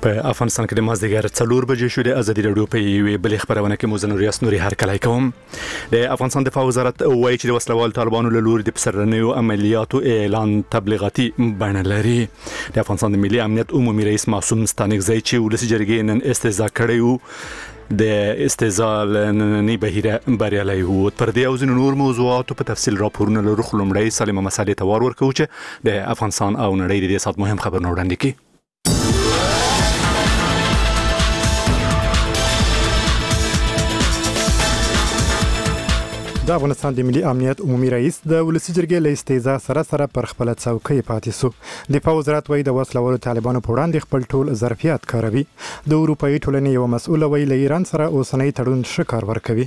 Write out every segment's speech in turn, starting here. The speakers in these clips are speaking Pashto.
په افغانستان کې د مازدیګر 4 بجې شو د ازادي رادیو په یوې بلې خبرونه کې موزن ریاست نوري هرکلی کوم. د افغانستان دفاع وزارت وایي چې د وسلوال طالبانو له لوري د پسرنیو عملیاتو اعلان تبلیغاتي بڼه لري. د افغانستان د ملي امنیت عمومي رئیس معصوم ستانکزی چې ولسی جرګې نن استهزاء کړی وو د استهزاء نننی بهیره بریالی وو. پر دې او ځینو نور موضوعاتو په تفصیل راپورونه لرو، خو لومړی سلیمه مسالې ته وار ورکوو چې د افغانستان او نړۍ د دې سات مهم خبرونه وړاندې کړي. د افغانستان د ملي امنیت عمومي رئیس د ولسی جرګې له استهزاء سره پر خپل څوکۍ پاتې سو. دفاع وزارت وایي د وسلوالو طالبانو په وړاندې خپل ټول ظرفیت کاروي. د اروپایي ټولنې یو مسؤل وایي له ایران سره اوسنۍ تړون ښه کار ورکوي.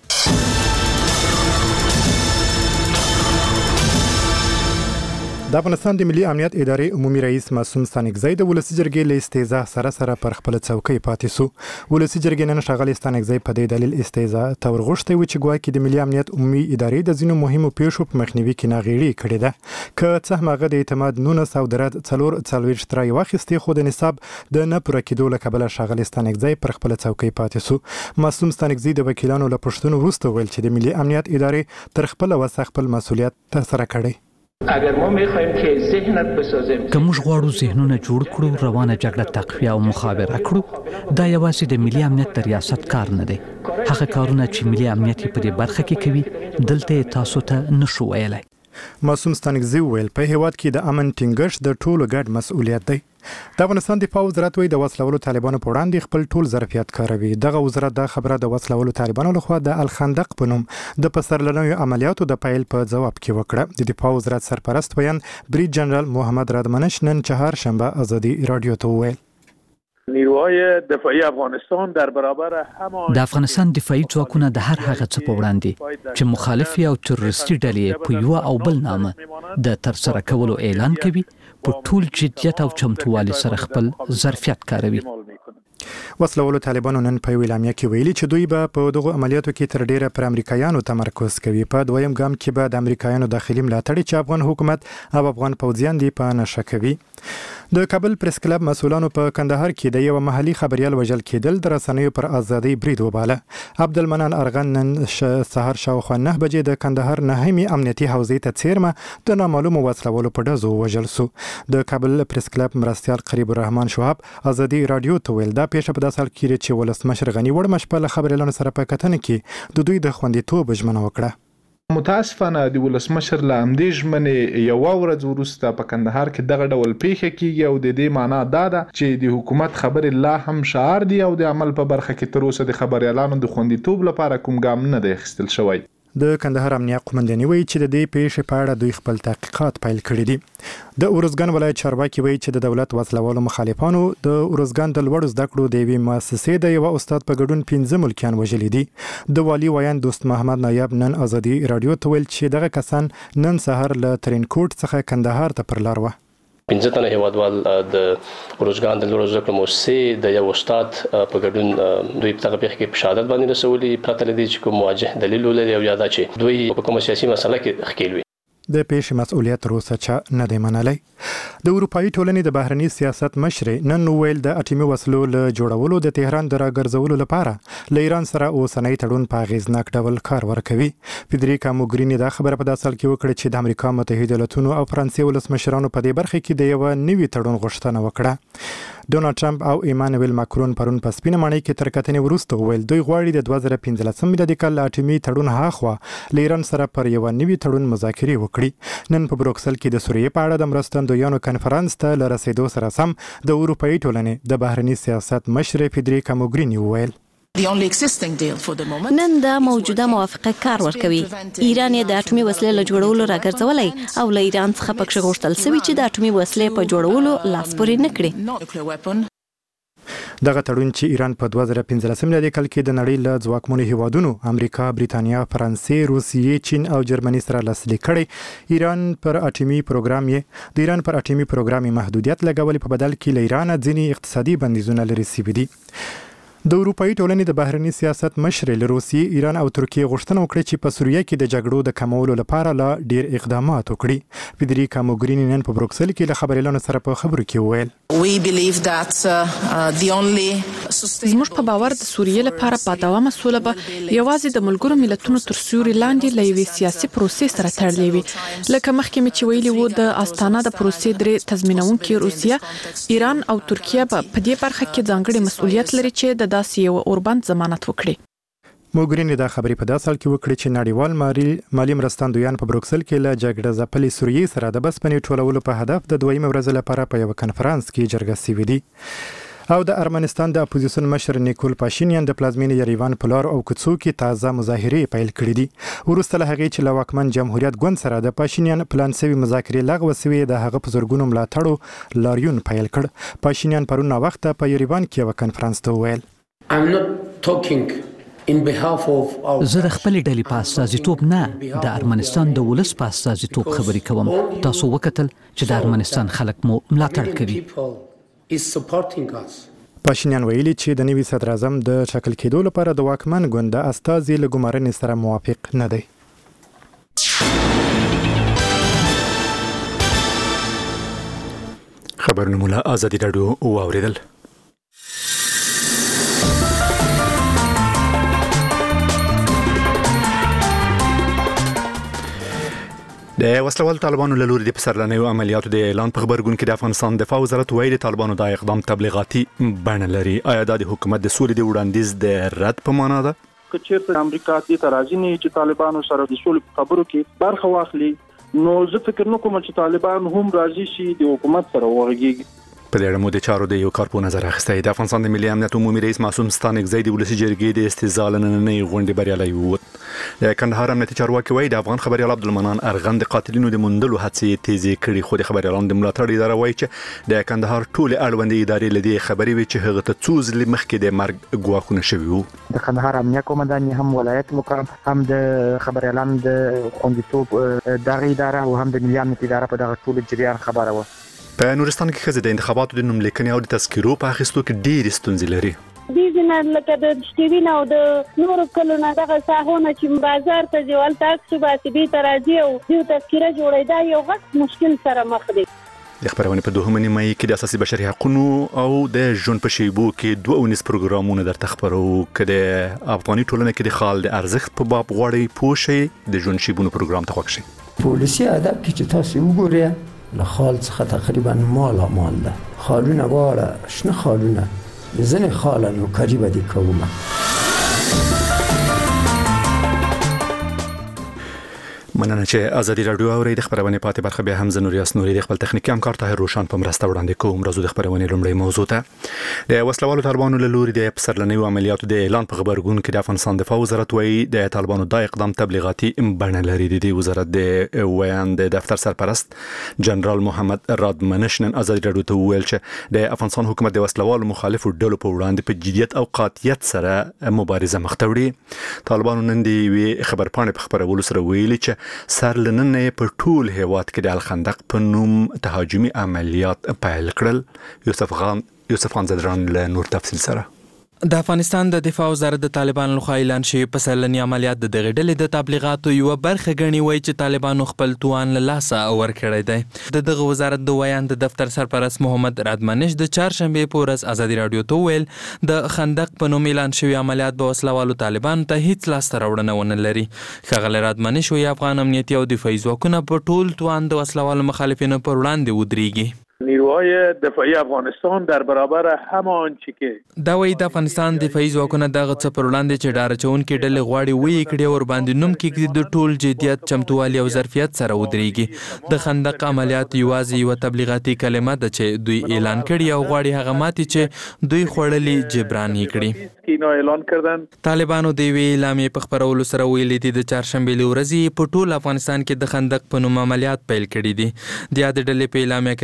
د افغانستان د ملي امنیت ادارې عمومي رئیس معصوم ستانکزی د ولسی جرګې له استهزاء سره پر خپل څوکۍ پاتې سو. ولسی جرګې نن ښاغلي ستانکزی په دې دلیل استهزاء ته ورغوښتی و چې ګواکې د ملي امنیت عمومي ادارې د ځینو مهمو پیښو په مخنیوي کې ناغېړي کړې ده. که څه هم هغه د اعتماد 19 او د رد 44 رایې واخیستې، خو د نصاب د نه پوره کېدو له کبله ښاغلي ستانکزی پر خپل څوکۍ پاتې سو. معصوم ستانکزی د وکیلانو له پوښتنو وروسته ویل چې د ملي امنیت ادارې تر خپله وسه خپل مسؤلیت ترسره کړی. اگر ما میخوایم که ذهنت بسازیم که موږ غواړو ذهنونه جوړ کړو، روانه جګړه تقویه او مخابره کړو، دا یوازې د ملي امنیت د ریاست کار نه دی. هغه کارونه چې ملي امنیت په دې برخه کې کوي دلته تاسو ته نشو ویلای. معصوم ستانکزی ویل په هیواد کې د امن ټینګښت د ټولو ګډ مسؤلیت دی. د افغانستان دفاع وزارت وایي د وسلوالو طالبانو په وړاندې خپل ټول ظرفیت کاروي. دغه وزارت دا خبره د وسلوالو طالبانو لخوا د الخندق په نوم د پسرلنیو عملیاتو د پیل په جواب کې وکړه. د دفاع وزارت سرپرست ویان بریج جنرال محمد رادمنش نن چهارشنبه ازادي رادیو ته وویل نیروهای دفاعی افغانستان در برابر همان د افغانستان دفاعي ځواکونه د هر هغه څه په وړاندې چې مخالفي او تروریستي ډلې په یو او بل نامه د ترسره کولو اعلان کوي په ټول جدیت او چمتووالي سره خپل ظرفیت کاروي. وسلوالو طالبانو نن په اعلامیه کې ویلي چې دوی به په دغه عملیاتو کې تر ډیره پر امریکایانو تمرکز کوي. په دویم ګام کې به د امریکایانو داخلي ملاتړ چې افغان حکومت او افغان پوځیان دی په نشه کوي. د کابل پریس کلب مسؤلانو په کندهار کې د یو محلي خبريال وژل کېدل د رسنیو پر ازادي برید وباله. عبدالمنان ارغن نن سهار شاوخوا 9 بجې د کندهار نهمي امنیتي حوزې ته څیرمه د نامعلومو وسلوالو په ډزو وژل سو. د کابل پریس کلب مرستیال قریب الرحمن شواب ازادي رادیو ته ویل دا پیښه په داسې حال کې چې ولسمشر غنی وړ مشپه له خبريالانو سره په کتنه کې د دوی د خوندیتوب ژمنه وکړه. متاسفانه د ولسمشر له همدې ژمنې یو ورځ وروسته په کندهار کې دغه ډول پیښه کیږي او د دې معنا دا ده چې د حکومت خبرې لا هم شعار دي او د عمل په برخه کې تر اوسه د خبريالانو د خوندیتوب لپاره کوم ګام نه دی اخیستل شوی. د کندهار امنیه قومنداني وایي چې د دې پیښې په اړه دوی خپل تحقیقات پیل کړي دي. د ارزګان ولایت چارواکي وایي چې د دولت وسلوالو مخالفانو د ارزګان د لوړو زده کړو د یوې مؤسسې د یو استاد په ګډون 15 ملکیان وژلي دي. د والي ویان دوست محمد نایب نن ازادي رادیو ته ویل چې دغه کسان نن سهار له ترینکوټ څخه کندهار ته پر لار وه. 15 تنه هیوادوال د روزګان د لوړو زده کړو مؤسسې د یو استاد په ګډون دوی په هغه پیښه کې په شهادت باندې رسولي پرته لدی چې کوم واضح دلیل ولري او یاد چې دوی په کومه سیاسي مسله کې ښکیل وي. د پیښې مسؤلیت روسه چا نه دی منلی. د اروپایي ټولنې د بهرني سیاست مشرې نن ویل د اټومي وسلو له جوړولو د تهران د راګرځولو لپاره له ایران سره اوسنۍ تړون په اغیزناک ډول کار ورکوي. فدریکا موګریني دا خبره په داسې حال کې وکړه چې د امریکا متحده ایالاتونو او فرانسې ولسمشرانو په دې برخه کې د یو نوي تړون غوښتنه وکړه. ډونالد ټرمپ او ایمانویل ماکرون پرون په سپینه ماڼۍ کې تر کتنې وروسته ویل دوی غواړي د 2015 میلادي کال اټومي تړون هاخوا له ایران سره پر یو نوي تړون مذاکرې وکړي. نن په بروکسل کې د سوریې په اړه د مرستندویانو کنفرانس ته له رسیدو سره سم د اروپایي ټولنې د بهرني سیاست مشرې فدریکا موګریني وویل نن دا موجوده موافقه کار ورکوي. ایران یې د اټومي وسلې له جوړولو راګرځولای او له ایران څخه پکښ غوښتل سوي چې د اټومي وسلې په جوړولو لاس پورې نه کړي. دغه تړون چې ایران په 2015 میلادي کال کې د نړۍ له ځواکمنو هیوادونو امریکا، بریتانیا، فرانسې، روسیې، چین او جرمني سره لاسلیک کړی، ایران پر اټومي پروګرام محدودیت لګولې په بدل کې له ایران ځینې اقتصادي بندیزونه لري سوي دي. د اروپאי ټولنې د بهرني سیاست مشر له روسیې، ایران او ترکیې غوښتنه وکړه چې په سوریه کې د جګړو د کمولو لپاره لا ډیر اقدامات وکړي. فدریکا موګرینی نن په بروکسل کې له خبريالانو سره په خبرو کې وویل زموږ په باور د سوریې لپاره په دوامه سوله به یوازې د ملګرو ملتونو تر سیوري لاندې له یوې سیاسي پروسې سره تړلې وي. لکه مخکې مې چې ویلي وو، د استانا د پروسې درې تضمینونکي روسیه، ایران او ترکیه په دې برخه کې ځانګړي مسؤلیت لري چې د داسې یو اوربند ضمانت وکړي. موګرینی دا خبرې په داسې حال کې وکړي چې نړیوال مالي مرستندویان په بروکسل کې له جګړه ځپلې سوریې سره د بسپنې ټولولو په هدف د دویمه ورځ لپاره په یو کنفرانس کې جرګه شوې دي. او د ارمنستان د اپوزیسیون مشر نیکول پاشینیان د پلازمینې یریوان په لار او کوڅو کې تازه مظاهرې پیل کړې دي. وروسته له هغې چې له واکمن جمهوریت ګوند سره د پاشینیان پلان شوي مذاکرې لغوه شوې، د هغه په زرګونو ملاتړو لاریون پیل کړ. پاشینیان پرون وخت په یریوان کې یو کنفرانس ته وویل زه د خپل ډلې په استازیتوب نه، د ارمنستان د ولس په استازیتوب خبرې کوم. تاسو وکتل چې د ارمنستان خلک مو ملاتړ کوي. پاشینیان ویلي چې د نوي صدر اعظم د ټاکل کېدو لپاره د واکمن ګوند د استازي له ګمارنې سره موافق نه دی. خبرونه مولا آزادي راډیو واوریدل. د وسلوال طالبانو له لوري د پسرلنیو عملیاتو د اعلان په خبرګون کې د افغانستان دفاع وزارت وایي د طالبانو د اقدام تبلیغاتي بڼه لري. آیا دا د حکومت د سولې د وړاندیز د رد په معنا ده؟ که چیرته امریکا دې ترازی نه چې طالبانو سره د سولې خبرو کې برخه واخلي، نو زه فکر نه کوم چې طالبان هم راضي شي د حکومت سره وغږیږي. په دې اړه مو د چارو د یو کارپو نظر اخیستی. د افغانستان د ملي امنیت عمومي رئیس معصوم ستانکزی د ولسي جرګې د استیزال نننۍ غونډې بریالی ووت. د کندهار امنیتي چارواکي وایي د افغان خبریال عبدالمنان ارغند د قاتلینو د موندلو هڅې تیزې کړي، خو د خبریالانو د ملاتړ اداره وایي چې د کندهار ټولې اړوندې ادارې له دې خبرې وي چې هغه ته څو ځلې مخکې د مرګ ګواښونه شوي وو. د کندهار امنیه قومندان هم ولایت مقام هم د خبریالانو د خوندیتوب دغه اداره او هم د ملي امنیت اداره په دغه ټول جریان خبره وه. په نورستان کې ښځې د انتخاباتو د نوملیکنې او د تذکیرو په اخیستو کې ډېرې ستونزې لري. دې ځینې لکه د شتوین او د نورو کلونو دغه ساحونه چې بازار ته ځي ولته عکس باسي، دې ته راځي او دې تذکیره جوړېدا یو غټ مشکل سره مخ دي. د خبرونه په دوهمه نیمه کې د اساسي بشري حقوقو او د ژوند په شیبو کې 2 پروګرامونه درته خبرو کړي. افغاني ټولنه کې د خال د ارزښت په باب غواړي پوښي د ژوند شیبونو پروګرام ته خوښ شي. پولیسي ادب کې چې تاسو وګورئ له خال څخه تقریبا مال ده، خالونه واړه شنه خالونه، ځنې خاله نوکري به دې کومه. مننه چې ازادي راډیو اوري. د خبرونه پاتې برخه به هم زنوریاس نوري د خپل تخنیکی همکار طاهر روشان په مرسته وړاندې کوم. راځو د خبرونه لومړی موضوع ته. د وسلوالو طالبانو له لوري د پسرلنیو عملیاتو د اعلان په خبرګون کې د افغانستان دفاع وزارت وایي د طالبانو د اقدام تبلیغاتي بڼه لري. د وزارت د ویان د دفتر سرپرست جنرال محمد رادمنش نن ازادي راډیو ته وویل چې د افغانستان حکومت د وسلوالو مخالفو ډلو په وړاندې په جديت او قاطعیت سره مبارزه مخ ته وړي. طالبانو نن د خبرپاڼې په خبرولو سره ویلي چې سرلننه په ټول هیواد کې د الخندق په نوم تهاجمي عملیات پیل کړل. یوسف خان زدران له نور تفصیل سره. د افغانستان د دفاع وزارت د طالبانو لخوا اعلان شوی پسرلني عملیات د دغه ډلې د تبلیغاتو یو برخه ګڼي. وایي چې طالبانو خپل توان له لاسه ورکړی دی. دغه وزارت د ویان د دفتر سرپرست محمد رادمنش د چهارشنبه په ورځ ازادي راډیو ته ویل د خندق په نوم اعلان شوی عملیات به وسلوالو طالبانو ته هیڅ لاسته راوړنه ونه لري. ښاغلی رادمنش وایي افغان امنیتي او دفاعي ځواکونه په ټول توان د وسلوالو مخالفینو پر وړاندې ودرېږي. نیروهای دفاعی افغانستان در برابر همه آنچه که دا وایي د افغانستان دفاعي ځواکونه دغه څه پر وړاندې چې ډاره چونکې ډلې غواړي ویې کړي او ورباندې نوم کېږدي د ټول جدیت، چمتووالي او ظرفیت سره ودرېږي. د خندق عملیات یوازې یوه تبلیغاتي کلمه ده چې دوی اعلان کړي او غواړي هغه ماتې چې دوی خوړلي جبران یې کړي. طالبانو د یوې اعلامیې په خپرولو سره ویلي دي د چهارشنبې له ورځې په ټول افغانستان کې د خندق په نوم عملیات پیل کړي دي. د یادې ډلې په اعلامیه کې راغلي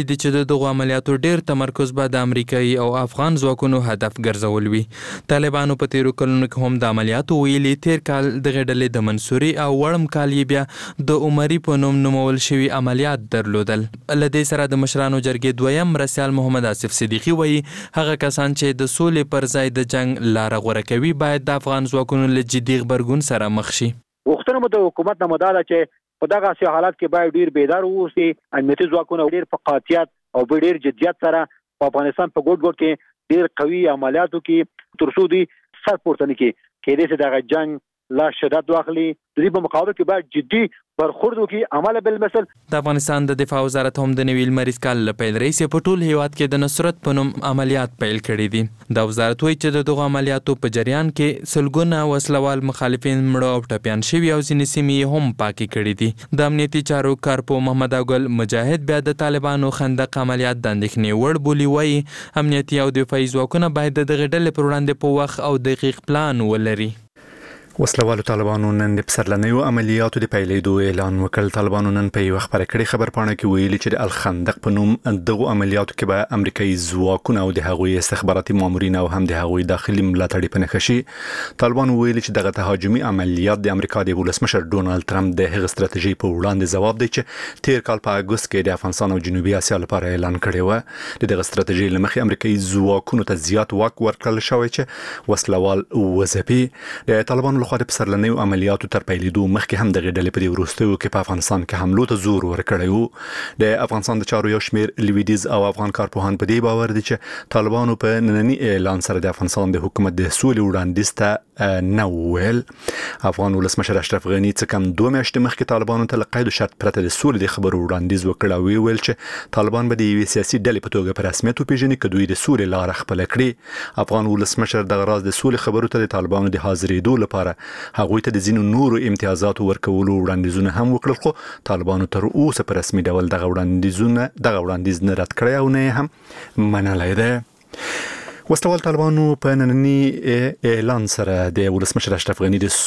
دي چې د دغو عملیاتو ډیر تمرکز به د امریکایي او افغان ځواکونو هدف ګرځول وي. طالبانو په تیرو کلونو کې هم د عملیاتو ویلي تیر کال د ډلې د منصوري او وړم کال بیا د عمري په نوم نومول شوي عملیات درلودل. لدې سره د مشرانو جرګې دویم مرسیال محمد آصف صدیقي وایي هغه کسان چې د سولې پر ځای د جنگ لاره غوره کوي باید د افغان ځواکونو له جدي غبرګون سره مخ شي. وختونه د حکومت نه مداله چې په دغه سي حالات کې باید ډیر بیدار اوسي، امنیتي ځواکونه ډیر په قاطعیت او ډیر جدیت سره په افغانستان په ګډ کې ډیر قوي عملیاتو کې ترڅو دي سر پورته نه کې دې دغه جنگ لا شدت واخلي. د دې په مقابل کې باید جدي برخورد وکړي عمل بالمثل. د افغانستان د دفاع وزارت هم د نوي لمریز کال له پیل راهیسې په ټول هیواد کې د نصرت په نوم عملیات پیل کړي دي. د وزارت وایي چې د دغو عملیاتو په جریان کې سلګونه وسلوال مخالفین مړه او ټپیان شوي او ځینې سیمې هم پاکې کړي دي. د امنیتي چارو کارپو محمد اګل مجاهد بیا د طالبانو خندق عملیات د اندېښنې وړ بولي. وایي امنیتي او دفاعي ځواکونه باید د دغې ډلې پر وړاندې په وخت او دقیق پلان ولري. وسلوالو طالبانو نن د پسرلنیو عملیاتو د پیلېدو اعلان وکړ. طالبانو نن په یو خبره کړې خبرپاڼه کې ویلي چې د الخندق په نوم دغه عملیاتو کې به امریکایي ځواکونه او د هغوی استخباراتي مامورین او هم د هغوی داخلي ملاتړي په نښه شي. طالبانو ویلي چې دغه تهاجمي عملیات د امریکا د ولسمشر ډونالد ترامپ د هغه ستراتیژي په وړاندې ځواب دی چې تیر کال په اګوست کې د افغانستان او جنوبي اسیا لپاره اعلان کړی و. دغه ستراتیژي لمخې امریکایي ځواکونو ته زیات واک ورکړل شوی چې وسلوال وځپي. د طالبانو لخوا د پسرلنیو عملیاتو تر پیلېدو مخکې هم دغه ډلې په دې وروستیو کې په افغانستان کې حملو ته زور ورکړی و. د افغانستان د چارو یو شمېر لویدیز او افغان کارپوهان په دې باور دي چې طالبانو په نننی اعلان سره د افغانستان د حکومت د سولې وړاندیز ته نه وویل. افغان ولسمشر اشرف غني څه کم 2 میاشتې مخکې طالبانو ته له قید شرط پرته د سولې د خبرو وړاندیز وکړ او ویل چې طالبان به د یوې سیاسي ډلې په توګه په رسمیت وپیژني که دوی د سولې لاره خپله کړي. افغان ولسمشر دغه راز د سولې خبرو ته د طالبانو د حاضرېدو لپاره هغوی ته د ځینو نورو امتیازاتو ورکولو وړاندیزونه هم وکړل، خو طالبانو تر اوسه په رسمي ډول دغه وړاندیز نه رد کړی او نه هم منلی دی. وسلوال طالبانو په نننی اعلان سره د ولسمشر اشرف غني د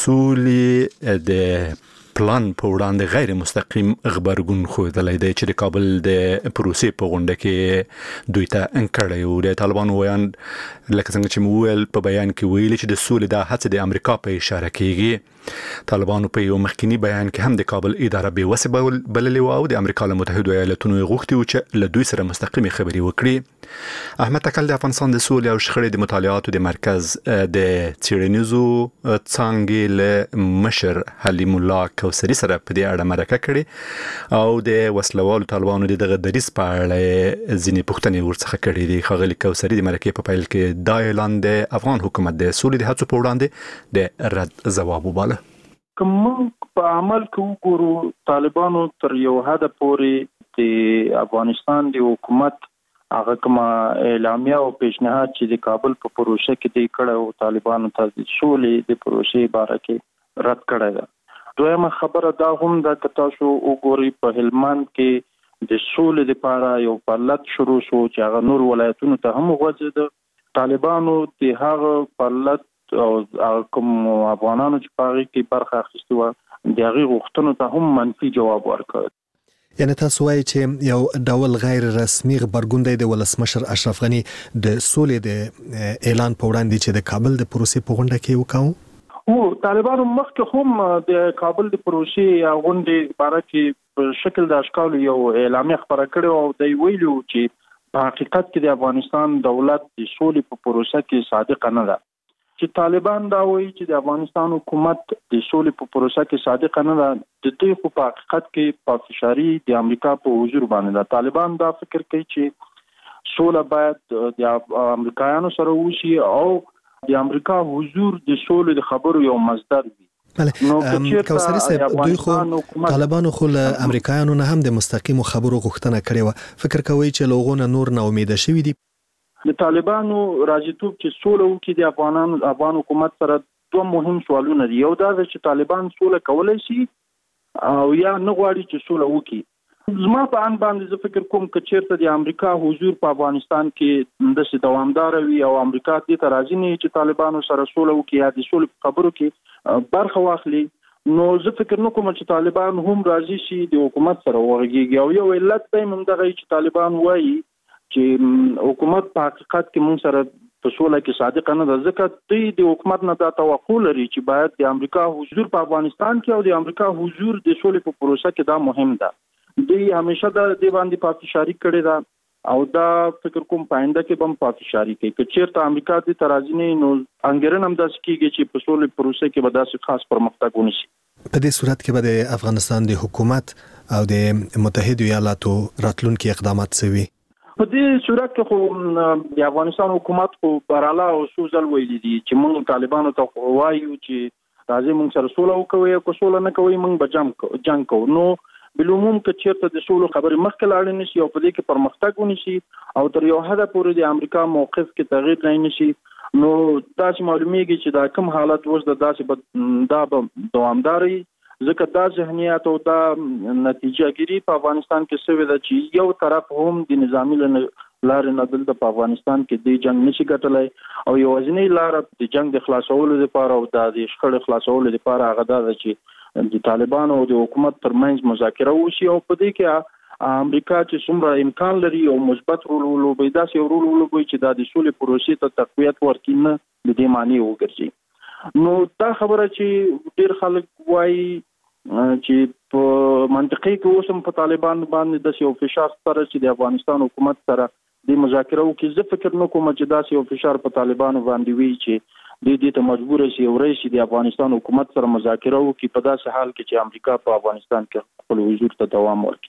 سولې د پلان په وړاندې غیر مستقیم غبرګون ښودلی دی چې د کابل د پروسې په غونډه کې دوی ته انکړی و. د طالبانو ویان لکه څنګه چې مو ویل په بیان کې ویلي چې د سولې دا هڅه د امریکا په اشاره کېږي. طالبانو په یو مخکینی بیان کې هم د کابل اداره بې وسه بللې و او د امریکا له متحدو ایالاتونو غوښتي و چې له دوی سره مستقیمې خبرې وکړي. احمد تکل د افغانستان د سولې او شخړې د مطالعاتو د مرکز د څېړنیزو څانګې له مشر حلیم الله کوثري سره په دې اړه مرکه کړې او د وسلوالو طالبانو دغه دریځ په اړه ځینې پوښتنې ورڅخه کړې دي. ښاغلي کوثري د مرکې په پیل کې دا اعلان د افغان حکومت د سولې د هڅو په وړاندې د رد ځواب وباله. کوم په عمل کې وګورو طالبانو تر یو حد پورې د افغانستان د حکومت هغه کوم اعلامیه او پیشنهاد چې د کابل په پروسه کې دی کړه او طالبانو ته د سولې د پروسې باره کې رد کړی ده. دویمه خبره دا هم ده چې تاسو وګورئ په هلمند کې د سولې لپاره یو پرلط شروع شو چې هغه نور ولایتونو ته هم وغځېده. طالبانو د هغه پرلط او کوم افغانانو چې په هغې کې برخه اخیستې وه د هغې غوښتنو ته هم منفي جواب ورکړ. یعنی تاسو وایي چې یو ډول غیر رسمي غبرګون دی د ولسمشر اشرف غني د سولې د اعلان په وړاندې چې د کابل د پروسې په غونډه کې وکاو. طالبانو مخکې هم د کابل د پروسې غونډې باره کې په شکل د اشکالو یو اعلامیه خپره کړې او دوی ویلي چې په حقیقت کې د افغانستان دولت د سولې په پروسه کې صادق نه ده. چې طالبان دا وایي چې د افغانستان حکومت د سولې په پروسه کې صادق نه ده، د دوی خو په حقیقت کې پافشاری د امریکا په حضور باندې ده. طالبان دا فکر کوي چې سوله باید د امریکایانو سره وشي او د امریکا حضور د سولې د خبرو یو مصدر وي. بله کوثري صاحب، دوی خو طالبانو خو له امریکایانو نه هم د مستقیمو خبرو غوښتنه کړې وه. فکر کوئ چې له هغو نه نور نا امیده شوي دي؟ د طالبانو راځیتوب چې سوله وکړي د افغان حکومت سره دوه مهم سوالونه دي. یو دا چې طالبان سوله کولی شي او یا نه غواړي چې سوله وکړي. زما په ان باندې زه فکر کوم که چیرته د امریکا حضور په افغانستان کې داسې دوامدار وي او امریکا دې ته راضي نه وي چې طالبانو سره سوله وکړي یا د سولې په خبرو کې برخه واخلي، نو زه فکر نه کوم چې طالبان هم راضي شي د حکومت سره وغږیږي، او یو علت به هم دغه چې طالبان وایي چې حکومت په حقیقت کې موږ سره په سوله کې صادق نه ده، ځکه دوی د حکومت نه دا توقع لري چې باید د امریکا حضور په افغانستان کې او د امریکا حضور د سولې په پروسه کې دا مهم ده. دوی همیشه دا د باندې پافشاری کړې ده او دا فکر کوم پاینده کې بم پافشاری کوي. که چیرته امریکا د ترازی نه نو انګرن هم داسې کیږي چې په سولې پروسه کې به داسې خاص پرمختګ ونشي. په دې صورت کې به د افغانستان د حکومت او د متحده ایالاتو راتلونکي اقدامات سوي. په دې صورت کې خو د افغانستان حکومت خو براله او سوزل ویلي دي چې موږ طالبانو ته وایو چې راځي موږ سره سوله وکوي، او که سوله نه کوي موږ به جنگ کوو. نو بالعموم که چیرته د سولو خبرې مخکې لاړې نشي او په دې کې پرمختګ ونشي او تر یو حده پورې د امریکا موقف کې تغییر نه نشي، نو داسې معلومیږي چې دا کوم حالت اوس د داسې دا به دوامداري، ځکه دا ذهنیت او دا نتیجه ګیری په افغانستان کې شوې ده چې یو طرف هم د نظامی لارې نه دلته په افغانستان کې د جنگ نشي ګټلای، او یوازینی لار د جنگ د خلاصولو لپاره او د شخړې خلاصولو لپاره هغه ده چې د طالبانو او د حکومت ترمنځ مذاکره وشي، او په دې کې امریکا چې څومره امکان لري او مثبت رول ولوبي، داسې یو رول ولوبي چې د سولې پروسې ته تقویت ورکړي، نه د دې معنی وګرځي. نو دا خبره چې ډیر خلک وایي چې په منطقي کې اوسم په طالبان باندې د یو فشار سره چې د افغانستان حکومت سره د مذاکره وکړي، زه فکر نه کوم چې داسې یو فشار په طالبانو باندې وي چې دې ته مجبور شي او رئیس د افغانستان حکومت سره مذاکره وکړي په داسې حال کې چې امریکا په افغانستان کې خپل حضور ته دوام ورکړي.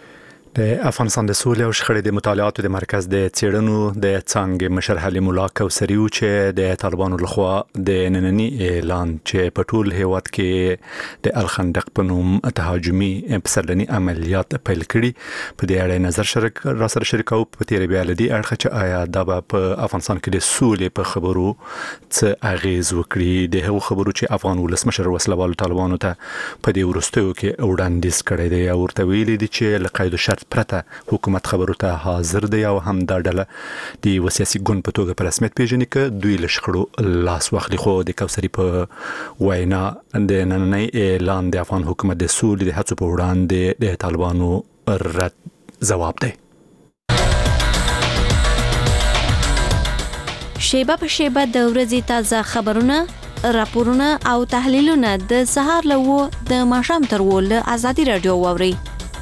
د افغانستان د سولې او شخړې د مطالعاتو د مرکز د څېړنو د څانګې مشر حلیم الله کوثري چې د طالبانو لخوا د ننني اعلان چې په ټول هیواد کې د الخندق په نوم تهاجمي پسرلني عملیات پیل کړي، په دې اړه نظر را سره شریکو په تیر بیا لدی اړخ چې آیا دا په افغانستان کې د سولې په خبرو څه اغیز وکړي، د هغو خبرو چې افغان ولسمشر وسلوال طالبانو ته په دې وروستیو کې وړاندیز کړی دی او ورته ویلي دي چې له قید شرط پرته حکومت خبرو ته حاضر دی او هم دا ډله د یو سیاسي ګوند په توګه په رسمیت پیژني که دوی له شخړو لاس واخلي. خو د کوثري په وینا د نننۍ اعلان د افغان حکومت د سولې د هڅو په وړاندې د طالبانو رد ځواب دی. شیبه په شیبه د ورځې تازه خبرونه، راپورونه او تحلیلونه د سهار له د ماښام تر له ازادي رادیو واوري.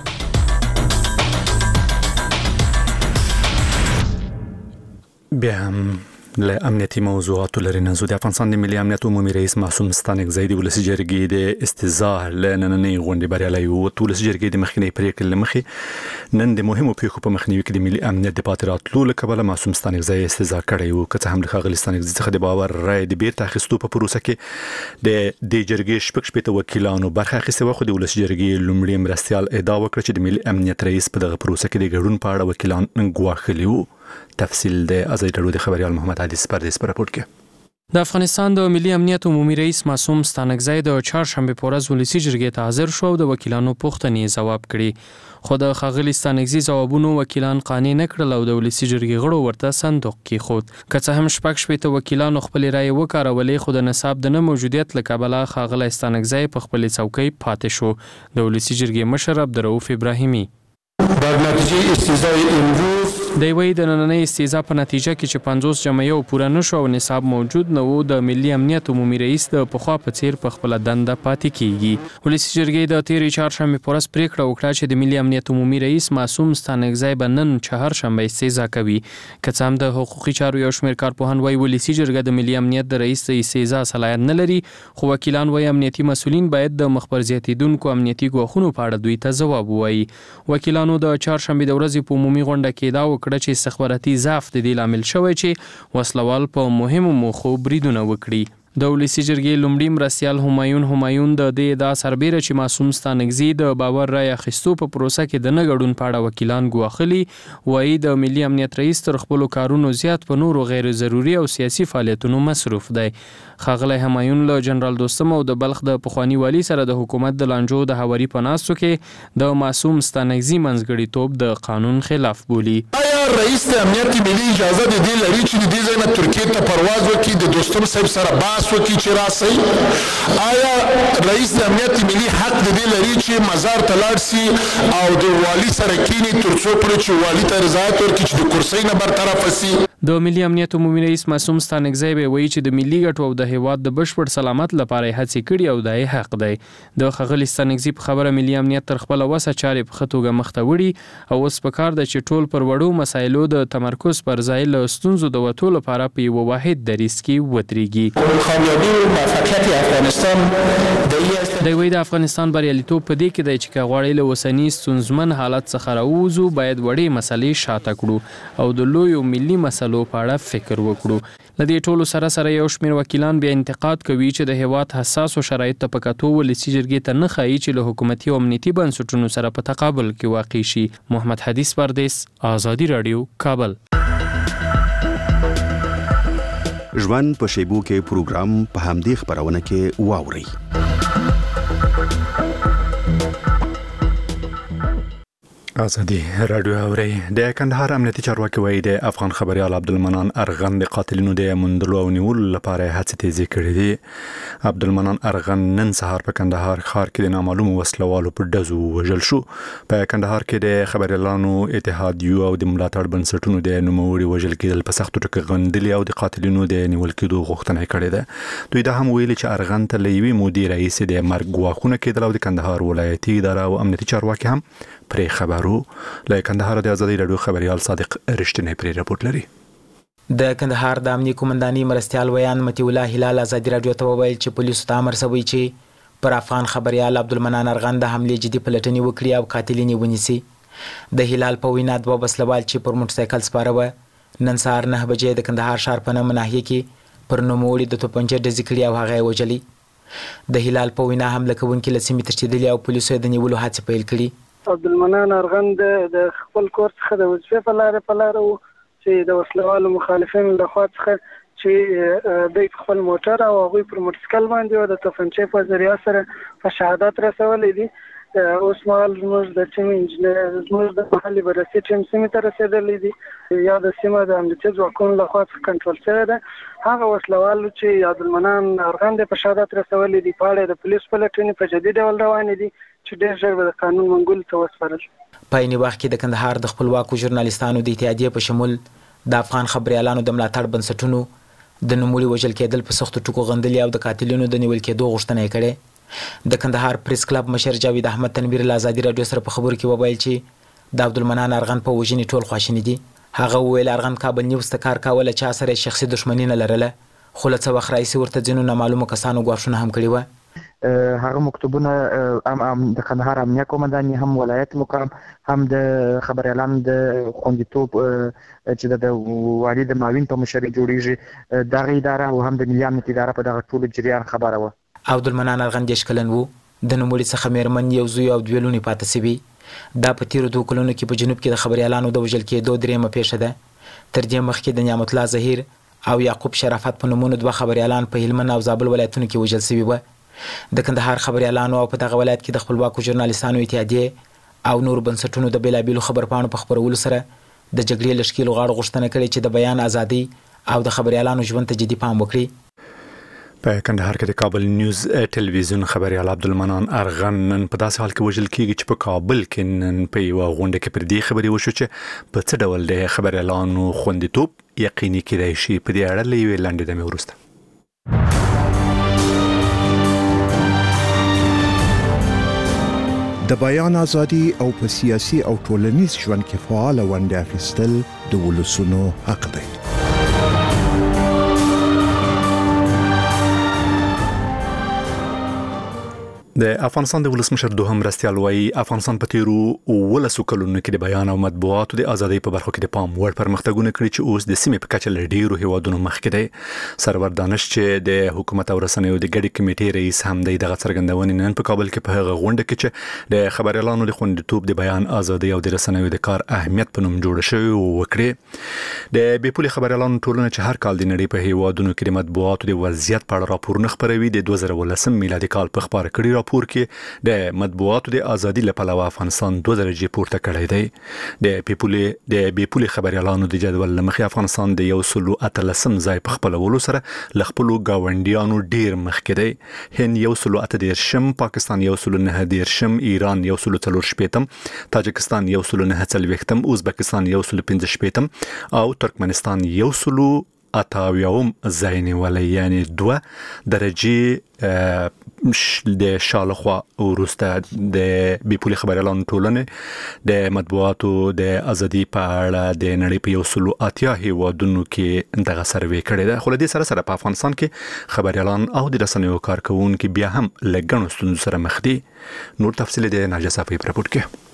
بیا هم له امنیتي موضوعاتو لري نزو د افغانستان د ملي امنیت عمومي رئیس معصوم ستانکزی د ولسي جرګې د استزاع له نننۍ غونډې بریالی و. ولسي جرګې د مخکینی پریکړې له مخې نن د مهمو پیښو په مخنیوي کې د ملي امنیت د پاتې راتلو له کبله معصوم ستانکزی استزاع کړی و، که څه هم له ښاغلي ستانکزي څخه د باور رایې د بیرته اخیستو په پروسه کې د دې جرګې شپږ شپېته وکیلانو برخه اخیستې وه، خو د ولسي جرګې لومړي مرستیال ادعا وکړه چې د ملي امنیت رئیس په دغه پروسه کې د ګډون په اړه وکیلان ګواښلي وو. تفصیل د ازادي رادیو د خبريال محمد علي سپردیس پر راپور کې. د افغانستان د ملي امنیت عمومي رئیس معصوم ستانکزی د چهارشنبه په ورځ ولسي جرګې ته حاضر شو او د وکیلانو پوښتنې ځواب کړي، خو د ښاغلي ستانکزي ځوابونو وکیلان قانع نه کړل او د ولسي جرګې غړو ورته صندوق کېښود. که څه هم شپږ شپېته وکیلانو خپلې رایې وکارولې، خو د نصاب د نه موجودیت له کبله ښاغلی ستانکزی په خپلې څوکۍ پاتې شو. د ولسي جرګې مشر عبدالرؤف ابراهیمي در نتیجه استیضاح امروز د یوې د نننۍ استیضاح په نتیجه کې چې 50 جمعیو پوره نشو او نصاب موجود نه و، د ملي امنیت عمومي رئیس د پخوا په څیر په خپل دنده پاتې کیږي. ولسي جرګې د تیرې چهارشنبه په ورځ پریکړه وکړه چې د ملي امنیت عمومي رئیس معصوم ستانکزی به نن چهارشنبه استیضاح کوي. که څه هم د حقوقي چارو یو شمېر کارپوهان وایي ولسي جرګه د ملي امنیت د رئیس د استیضاح صلاحیت نه لري، خو وکیلان وایي امنیتي مسؤلین باید د مخبر زیاتیدونکو امنیتي ګواښونو په اړه دوی ته ځواب ووایي. وکیلانو د چهارشنبه د ورځې په عمومي غونډه کې دا وکړه چې استخباراتي ضعف د دې لامل شوی چې وسلوال په مهمو موخو بریدونه وکړي. د ولسي جرګې لومړي مرستیال همایون د دې ادعا سربیره چې معصوم ستانکزي د باور رایې اخیستو په پروسه کې د نه ګډون په اړه وکیلان ګواښلي، وایي د ملي امنیت رئیس تر خپلو کارونو زیات په نورو غیر ضروري او سیاسي فعالیتونو مصروف دی. ښاغلی همایون له جنرال دوستم او د بلخ د پخواني والي سره د حکومت د لانجو د هواري په ناستو کې د معصوم ستانکزي منځګړیتوب د قانون خلاف بولي. آیا رئیس امنیت ملي اجازه د دې لري چې د دې ځای نه ترکیې ته پرواز وکړي د دوستم صاحب سره بحث وکړي چې راسئ؟ آیا رئیس امنیت ملي حق د دې لري چې مزار ته لاړ شي او د والي سره کینی تر څو پورې چې والي ته رضایت ورکړي چې د کرسۍ نه برطرف شي؟ د ملي امنیت عمومي رئیس معصوم ستانکزی به وایي چې د ملي ګټو او د هیواد د بشپړ سلامت لپاره هڅې کړي او دا یې حق دی. د ښاغلي ستانکزي په خبره ملي امنیت تر خپله وسه چارې په ښه توګه مخته وړي او اوس پکار ده چې ټول پر وړو مسایلو د تمرکز پر ځای له ستونزو د وتو لپاره په یوه واحد دریځ کې ودرېږي. دی وایي د افغانستان بریالیتوب په دې کې دی چې که غواړئ له اوسني ستونزمن حالت څخه راووځو باید وړې مسلې شاته کړو او د لویو ملي مسلو په اړه فکر وکړو. له دې ټولو سره یو شمېر وکیلان بیا انتقاد کوي چې د هیواد حساسو شرایطو ته په کتو ولسي جرګې ته نه ښایي چې له حکومتي او امنیتي بنسټونو سره په تقابل کې واقع شي. محمد حدیث پردیس، آزادي راډیو، کابل. ژوند په شیبو کې پروګرام په همدې خبرونه کې واوري. آزادي راډیو اوري. د کندهار امنیتي چارواکي وایي د افغان خبريال عبدالمنان ارغن د قاتلینو د موندلو او نیولو لپاره هڅې تیزې کړې دي. عبدالمنان ارغن نن سهار په کندهار ښار کې د نامعلومو وسلوالو په ډزو وژل شو. په کندهار کې د خبريالانو اتحادیو او د ملاتړ بنسټونو د نوموړي وژل کېدل په سختو ټکو غندلي او د قاتلینو د نیول کېدو غوښتنه کړې ده. دوی دا هم ویلي چې ارغن ته له یوې مودې راهیسې د مرګ ګواښونه کېدل او د کندهار ولایتي اداره او امنیتي چارواکي هم پرې خبرو. له کندهار د آزادي راډیو خبريال صادق رښتینی پرې راپورټ لري. د کندهار د امنیتي قومنداني مرستيال ویان متي الله هلال آزادي راډیو ته وویل چې پولیسو ته امر شوی چې پر افغان خبريال عبدالمنان ارغن د حملې جدي پلټنې وکړي او قاتلین یې ونیسي. د هلال په وینا دوه وسلوال چې پر موټرسایکل سپاره و نن سهار 9 بجې د کندهار ښار په نامه ناحیه کې پر نوموړي د توپنچې ډزې کړي او هغه یې وژلي. د هلال په وینا حمله کوونکي له سیمې تښتېدلي او پولیسو یې د نیولو هڅې پیل کړي. عبدالمنان ارغن د خپل کور څخه د وظیفې په لاره و چې د وسلوالو مخالفینو لخوا څخه چې دوی خپل موټر او هغوی پر موټرسایکل باندې او د توپنچې په ذریعه سره په شهادت رسولی دي. اوس مهال زموږ د ټیم انجینر زموږ د محلي بررسي ټیم سیمې ته رسېدلی دي یا د سیمه د امنیتي ځواکونو لخوا څخه کنټرول شوی ده. هغه وسلوالو چې عبدالمنان ارغن په شهادت رسولی دي په اړه د پولیس پلټنې په جدي ډول روانې دي چې ډېر ژر به د قانون منګولو ته وسپارل شي. په عین وخت کې د کندهار د خپلواکو ژورنالیستانو د اتحادیې په شمول د افغان خبريالانو د ملاتړ بنسټونو د نوموړي وژل کېدل په سختو ټکو غندلي او د قاتلینو د نیول کېدو غوښتنه یې کړې. د کندهار پریس کلب مشر جاوید احمد تنویر له آزادي راډیو سره په خبرو کې وویل چې د عبدالمنان ارغن په وژنې ټول خواشیني دي. هغه وویل ارغن کابل نیوز ته کار کاوه له چا سره شخصي دښمني نه لرله خو له څه وخت راهیسې ورته ځینو نامعلومو کسانو ګواښونه هم کړي وه. هغه مکتوبونه د کندهار امنیه قومنداني هم ولایت مقام هم د خبريالانو د خوندیتوب چې د والي د معاون په مشرۍ جوړیږي دغه اداره او هم د ملي امنیت اداره په دغه ټولو جریان خبره وه. عبدالمنان ارغن 10 کلن و د نوموړي څخه مېرمن یو زوی او 2 لوڼې پاتې شوي. دا په تیرو 2 کلونو کې په جنوب کې د خبريالانو د وژل کېدو درېیمه پیښه ده. تر دې مخکې د نعمت الله ظهیر او یعقوب شرافت په نومونو 2 خبريالان په هلمند او زابل ولایتونو کې وژل شوي وه. د کندهار خبريالانو او په دغه ولایت کې د خپلواکو ژورنالیستانو اتحادیې او نور بنسټونو د بیلابیلو خبرپاڼو په خپرولو سره د جګړې له ښکېلو غاړو غوښتنه کړې چې د بیان ازادي او د خبريالانو ژوند ته جدي پام وکړي. په کندهار کې د کابل نیوز ټلویزیون خبريال عبدالمنان ارغن نن په داسې حال کې وژل کېږي چې په کابل کې نن په یوه غونډه کې پر دې خبرې وشو چې په څه ډول د خبريالانو خوندیتوب یقیني کېدای شي. په دې اړه له یوې لنډې دمې وروسته د بیان ازادي او په سیاسي او ټولنیز ژوند کې فعال ونډه اخیستل د ولسونو حق دی. د افغانستان د ولسمشر دوهم مرستيال وایي افغانستان په تیرو 12 کلونو کې د بیان او مطبوعاتو د ازادۍ په برخو کې د پام وړ پرمختګونه کړي چې اوس د سیمې په کچه له ډیرو هیوادونو مخکې دی. سرور دانش چې د حکومت او رسنیو د ګډې کمیټې رئیس هم دی دغه څرګندونې نن په کابل کې په هغه غونډه کې چې د خبريالانو د خوندیتوب د بیان ازادۍ او د رسنیو د کار اهمیت په نوم جوړ شوی وکړي. د بیپولي خبريالانو ټولنه چې هر کال د نړۍ په هیوادونو کې د مطبوعاتو د وضعیت په اړه راپورونه خپروي د 2019 میلادي کال په خبره کړي راپور راپور کې د مطبوعاتو د ازادي لپاره افغانستان 2 درجه پورته کړی دی. د بیپولي خبريالانو د جدول لمخې افغانستان د 113 ځای په خپلولو سره لخپلو گاونډیانو ډیر مخکې دی. هند 118، پاکستان 119، ایران 140، تاجکستان 149، ازبکستان 115 او ترکمنستان 188 ځای نیولې، یعنی 2 درجه د شالخوا ورسته د بیپولي خبريالانو ټولنې د مطبوعاتو د ازادي په اړه د نړۍ په 180 هیوادونو کې دغه سروې کړې ده. خو له دې سره په افغانستان کې خبريالان او د رسنیو کارکونکو بیا هم لګڼو ستونزو سره مخ دي. نور تفصیل د ناجیه صافی په راپور کې.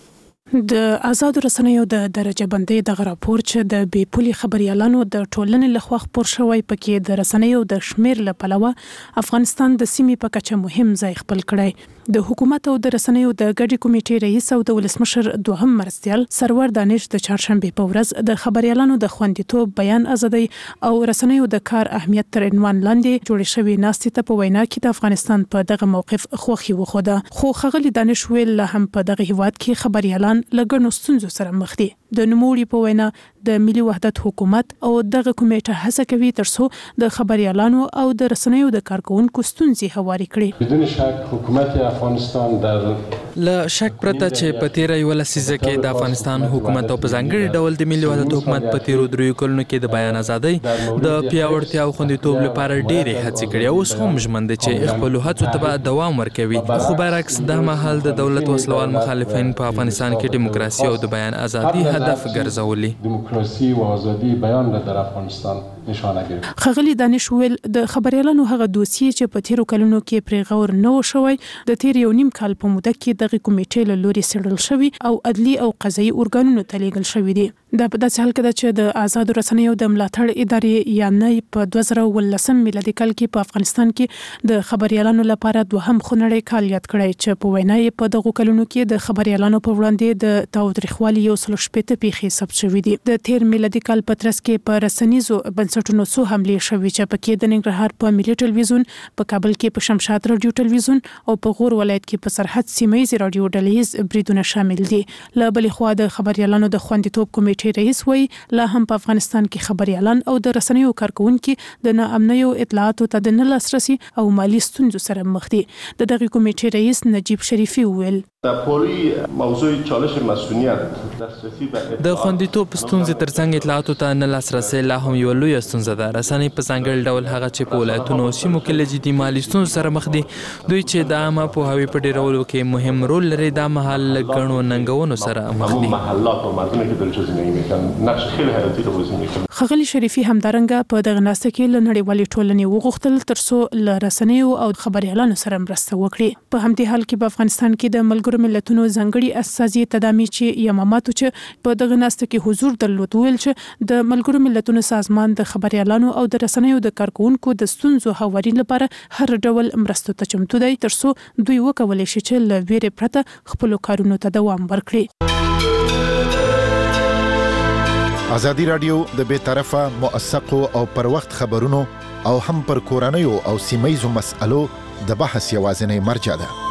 د آزاد رسنیو د درجه بندۍ د راپور چې د بیپولي خبريالانو د ټولنې لخوا خپور شوی پکې د رسنیو د شمیر له پلوه افغانستان د سیمې په کچه مهم ځای خپل کړی. د حکومت او د رسنیو د ګډي کمیټې رئیس او د ولسمشر دوهم مرستیال سرور دانش د چهارشنبه په ورځ د خبريالانو د خوندیتوب، بیان ازادي او رسنیو د کار اهمیت تر عنوان لاندې جوړ شوی ناستې ته په وینا کې د افغانستان په دغه موقف خوخي وخوده. خو خغلی دانش ویل هم په دغه هیواد کې خبريالان لګڼو ستونزو سره مخ دي. د نوموړي په وینا د ملي وحدت حکومت او دغه کمیټه هڅه کوي ترڅو د خبريالانو او د رسنیو د کارکونکو ستونزې هواري کړي. بدون شک حکومت افغانستان در له شک پرته چې په تیر یو لسیزه کې د افغانستان حکومت او په ځانګړي ډول د ملي وحدت حکومت په تیرو 3 کلونو کې د بیان ازادي د پیاوړتیا او خوندیتوب لپاره ډېرې هڅې کړې او اوس هم ژمن دي چې خپل هڅو ته دوام ورکوي. خو برعکس د مهال د دولت وسلوال مخالفین په افغانستان کې دیموکراسي او د بیان ازادي هدف ګرځولي. دیموکراسي او ازادي بیان در افغانستان نشانه ګرځي. خغلی دانش ویل د خبريالانو هغه دوسیې چې په تیرو کلونو کې پرې غور نه وشوي د تیر یو نیم کال په موده کې دغه کمیټې له لوري سړل شوی او عدلي او قضایي ارګانونو ته لیږل شوی دي. دا په داسې حال کې ده چې د آزاد رسنیو د ملاتړ ادارې یا نه په 2019 میلادي کال کې په افغانستان کې د خبريالانو لپاره دوهم خونړی کال یاد کړی چې په وینا یې په دغه کلونو کې د خبريالانو په وړاندې د تاوتریخوالي 160 پیښې ثبت شوې دي. د تیر میلادي کال په ترڅ کې په رسنیزو بنسټونو څو حملې شوې چې پکې د ننګرهار په ملي ټلویزیون، په کابل کې په شمشاد رادیو ټلویزیون او په غور ولایت کې په سرحد سیمایي رادیو ډلهیز بریدونه شامل دي. له بلې خوا د خبريالانو د خوندیتوب کمیټې رئیس وی لا هم په افغانستان کې خبريالان او د رسنیو کارکونکو د ناامنیو اطلاعاتو ته د نه لاسرسي او مالی ستونزو سره مخ دي. د دغه کمیټې رئیس نجیب شریفي ویل موضوع چالش مسئولیت د خوندیتوب ستونزې ترڅنګ اطلاعاتو ته نه لاسرسي لا هم یو لوی ستونزه ده. رسنۍ په ځانګړي ډول هغه چې په ولایتونو او سیمو کې له جدي مالي ستونزو سره مخ دي، دوی چې د عامه پوهاوي په ډیرولو کې مهم رول لري، دا مهال ګڼو ننګونو سره مخ دي. خغلی شریفي همدارنګه په دغه ناسته کې له نړیوالې ټولنې وغوښتل ترڅو له رسنیو او خبريالانو سره مرسته وکړي. په همدې حال کې په افغانستان کې د ملګرو ملتونو ځانګړي اساسي تدامي چې یماماتو چې په دغه ناسته کې حضور درلود ویل چې د ملګرو ملتونو سازمان د خبريالانو او د رسنیو د کارکونکو د ستونزو هواري لپاره هر ډول مرستو ته چمتو دی ترڅو دوی وکولای شي چې له ویرې پرته خپل کارونو ته دوام ورکړي. ازادي رادیو د بې طرفه موثقو او پر وخت خبرونو او هم پر کورنیو او سیمایي مسألو د بحث یوازینی مرجع ده.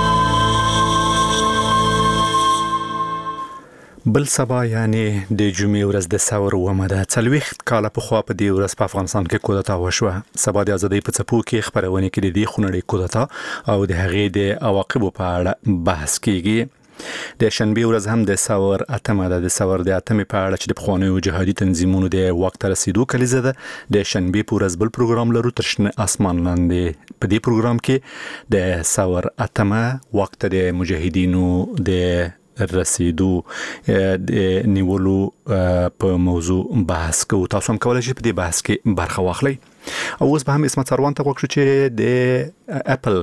بل سبا یعنی د جمعې ورځ د ثور ومه ده. 40 کاله په خوا په دې ورځ په افغانستان کې کودتا وشوه. سبا د ازادۍ په څپو کې خبرونه کې د دې خونړۍ کودتا او د هغې د عواقبو په اړه بحث کیږي. د شنبه ورځ هم د ثور اتمه ده. د ثور د اتمې په اړه چې د پخوانیو جهادي تنظیمونو د وخت رسیدو کلیزه ده. د شنبه په ورځ بل پروګرام لرو تر شنه اسمان لاندې. په دې پروګرام کې د ثور اتمه وخت د مجاهدینو د رسیدو د نیولو په موضوع بحث کوو. تاسو هم کولای شئ په دې بحث کې برخه واخلئ. او اوس به هم اسمت سروان ته وکړو چې د اپل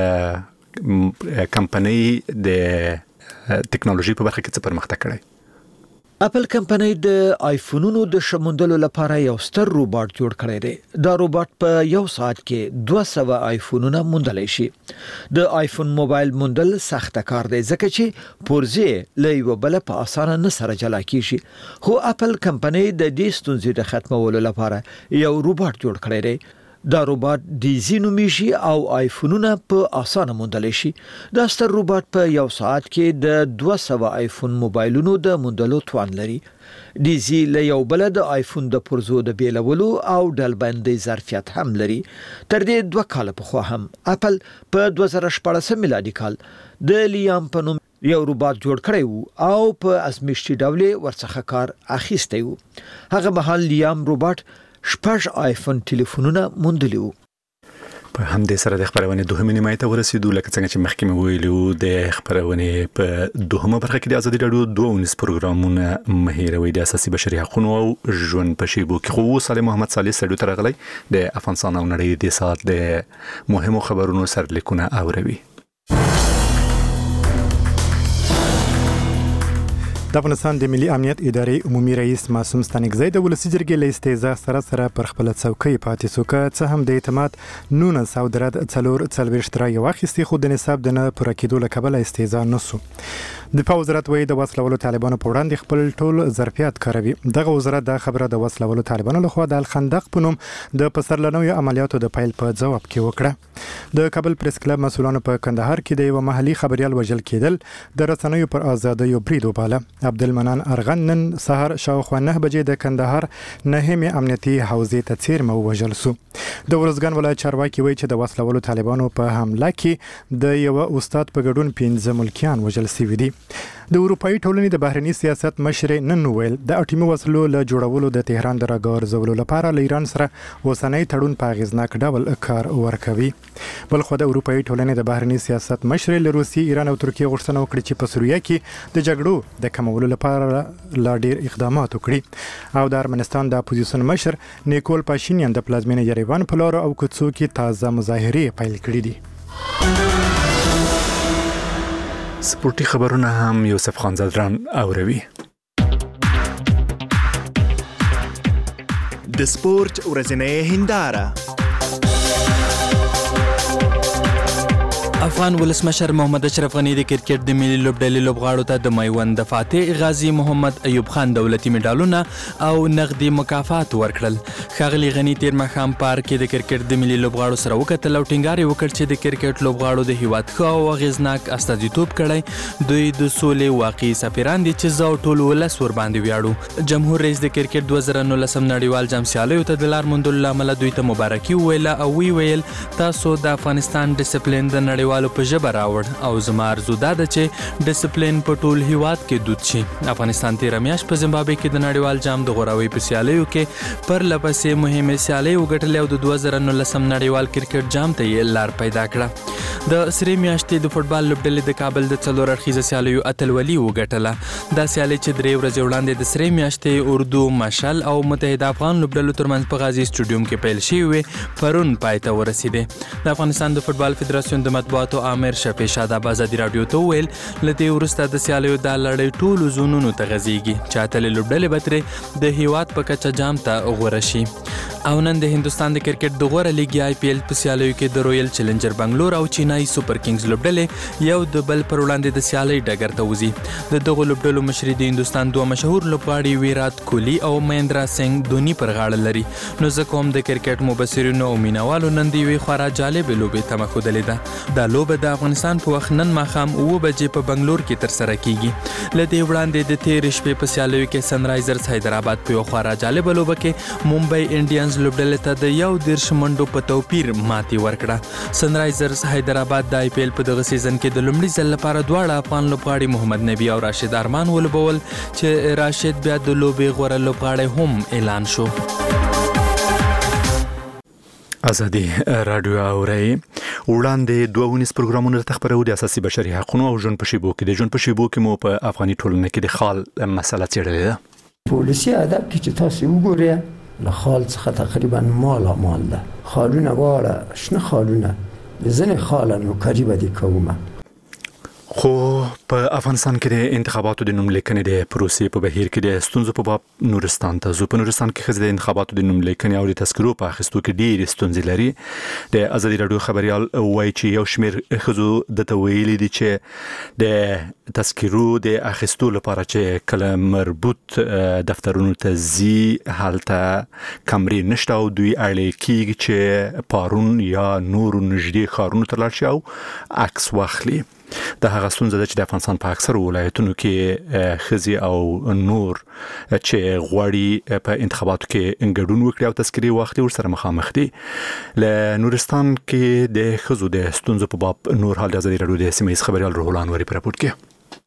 کمپنۍ د ټیکنالوژي په برخه کې څه پرمختګ کړی. اپل کمپنۍ د آیفونونو د شموندلو لپاره یو ستر روباټ جوړ کړی دی. دا روباټ په یو ساعت کې 200 آیفونونه موندلی شي. د آیفون موبایل موندل سخت کار دی ځکه چې پرزه له یو بل په اسانه نه سره جلا کیږي. خو اپل کمپنۍ د دې ستونزې د ختمولو لپاره یو روباټ جوړ کړی دی. دا روباټ ډیزی نومیږي او آیفونونه په اسانه موندلی شي. دا ستر روباټ په یو ساعت کې د 200 آیفون موبایلونو د موندلو توان لري. ډیزی له یو بل د آیفون د پرزو د بیلولو او ډلبندۍ ظرفیت هم لري. تر دې 2 کال پخوا هم اپل په 2014 میلادي کال د لیام په نوم یو روباټ جوړ کړی وو او په ازمیښتي ډول ورڅخه کار اخیستی وو. هغه مهال لیام روباټ 6 آیفون ټلیفونونه موندلی وو. په همدې سره د خبرونه دوهمه نیمه ته ورسېدو. لکه څنګه چې مخکې مې ویلو د خبرونه په دوهمه برخه کې د ازادي رادیو 2 پروګرامونه مهیروي د اساسي بشري حقوقو او ژوند په شیبو کې. خو صالح محمد صالح سړو ترغلی د افغانستان او نړۍ د سات د مهمو خبرونو سرلیکونه اوروي. د افغانستان د ملي امنیت ادارې عمومي رئیس معصوم ستانکزی د ولسی جرګې له استیزا سره پر خپل څوکۍ پاتې سو. که څه هم د اعتماد 1940 را یو اخیستي خو د نصاب د نه پوره کېدو له کبله استیزا نسو. دفاع وزارت وایي د وسلوالو طالبانو په وړاندې خپل ټول ظرفیت کاروي. دغه وزارت دا خبره د وسلوالو طالبانو لخوا د الخندق په نوم د پسرلنوي عملیاتو د پیل په جواب کې وکړه. د کابل پریس کلب مسؤلانو په کندهار کې د یو محلي خبريال وژل کېدل د رسنیو پر ازادۍ برید وباله. عبدالمنان ارغن نن سهار شاوخوا 9 بجې د کندهار نهمه امنیتي حوزې ته څیرمه وژل سو. د ورزګان ولایت چارواکي وایي چې د وسلوالو طالبانو په حمله کې د یو استاد په ګډون 15 ملکیان وژل شوي دي. د اروپאי ټولنې د بهرني سیاست مشر نن ویل د اټومي وسلو له جوړولو د تهران د راګرځولو لپاره له ایران سره اوسنۍ تړون په اغیزناک ډول کار ورکوي. بلخو د اروپאי ټولنې د بهرني سیاست مشر له روسي، ایران او ترکیه غوښتنه وکړه چې په سوریه کې د جګړو د کمولو لپاره لا ډیر اقدامات وکړي. او د ارمنستان د اپوزیسیون مشر نیکول پاشینیان د پلازمینې یریوان په لار او کوڅو کې تازه مظاهرې پیل کړې دي. سپورتي خبرونه هم یوسف خان زدران اوروي. د سپورت ورځنۍ هنداره. افغان ولسمشر محمد اشرف غنی د کرکټ د ملي لوبډلې لوبغاړو ته د میوند فاتح غازی محمد ایوب خان دولتي میډالونه او نقدي مکافات ورکړل. ښاغلي غنی تیر ماښام پارک کې د کرکټ د ملي لوبغاړو سره وکتل او ټینګار یې وکړ چې د کرکټ لوبغاړو د هیواد ښه او اغیزناک استازیتوب کړی. دوی د سولې واقعي سفیران دي چې زه او ټول ولس ورباندې ویاړو. جمهور رئیس د کرکټ 2019 نړیوال جام سیالیو ته د لار موندلو له امله دوی ته مبارکي وویله او ویل تاسو د افغانستان ډیسپلین د نړیوالو په ژبه راوړ او زما ارزو دا ده چې ډیسپلین په ټول هیواد کې دود شي. افغانستان تیر میاشت په زیمبابوې کې د نړیوال جام د غوراوي په سیالیو کې پر لپسې مهمه سیالي وګټلې او د 2019 نړیوال کرکټ جام ته یې لار پیدا کړه. د سری میاشتې د فوتبال لوبډلې د کابل د څلور اړخیزه سیالیو اتلولي وګټله. دا سیالي چې 3 ورځې وړاندې د سری میاشتې اردو، مشل او متحده افغان لوبډلو ترمنځ په غازی سټډیوم کې پیل شوې پرون پای ته ورسېده. د افغانستان د فوتبال فدراسیون د مطبوعاتو عامر شفیع شاداب ازادي رادیو ته ویل لته ورسته د سیالیو د لړۍ ټولو زونونو ته غزيږي چې اتلې لوبډلې بتره د هیواد په کچه جام ته غوړه شي. او نن د هندستان د کرکټ د غوړه لیګ IPL په سیالیو کې د رویل چیلنجر بنگلور او چینای سپر کینګز لوبډلې یو د بل پر وړاندې د سیالۍ ډګر ته وځي. د دغه لوبډلو مشري د هندستان دوه مشهور لوبغاړي ویرات کوهلی او مهندرا سنگ دونی پر غاړه لري. نو زه کوم د کرکټ مبصرینو او مینوالو نن دی وی خورا جالب لوبې تمه خودلې ده. دا لوبه د افغانستان په وخت نن ماښام 9 بجې په بنگلور کې تر سره کیږي. لدې وړاندې د تیر شپې په سیالیو کې سنرایزرز حیدرآباد په خورا جالب لوبه کې ممبئی انډینز لوبډلې ته د 1 منډو په توپیر ماتي ورکړه. سنرایزرز حیدرآباد د IPL په دغه سیزن کې د لومړي ځل لپاره دواړه افغان لوبغاړي محمد نبی او راشد ارمان ولوبول چې راشد بیا د لوبې غوړه لوبغاړی هم اعلان شو. ازادي رادیو اوري وړاندې 2 پروګرامونه تخبرو د اساسي بشري حقوقو او ژوند په شیبو کې د ژوند په شیبو کې مو په افغاني ټولنه کې د خال مسله څېړلې ده. پولیسي ادب کې چې تاسو وګورئ له خال څخه تقریبا مال ده. خالونه واړه شنه خالونه زنه خالن و کاری بدی کومه. خو په افغانستان کې د انتخاباتو د نوملیکنې د پروسې په بهیر کې د ستونزو په باب نورستان ته په نورستان کې خزه د انتخاباتو د نوملیکنې او د تذکرو په اخیستو کې ډېرې ستونزې لري. د ازادي رادیو خبريال وایي چې یو شمېر خزو د تویل دي چې د تذکرو د اخیستو لپاره چې کله مربوط دفترونو ته زی حالته کمرې نشته او دوی اړ کېږي چې پارون یا نور نږدې ښارونو ته لاړ شي او عکس واخلي. د هغه ستونزه ده چې د افغانستان په اکثر ولایتونو کې خزي او نور چې غواړي په انتخاباتو کې ګډون وکړي او تذکرې واخلي ورسره مخامخ دي. له نورستان کې د خزو د ستونزو په باب نور حال د ازادي رادیو د سیمه ایز خبريال روح الله انوري په راپور کې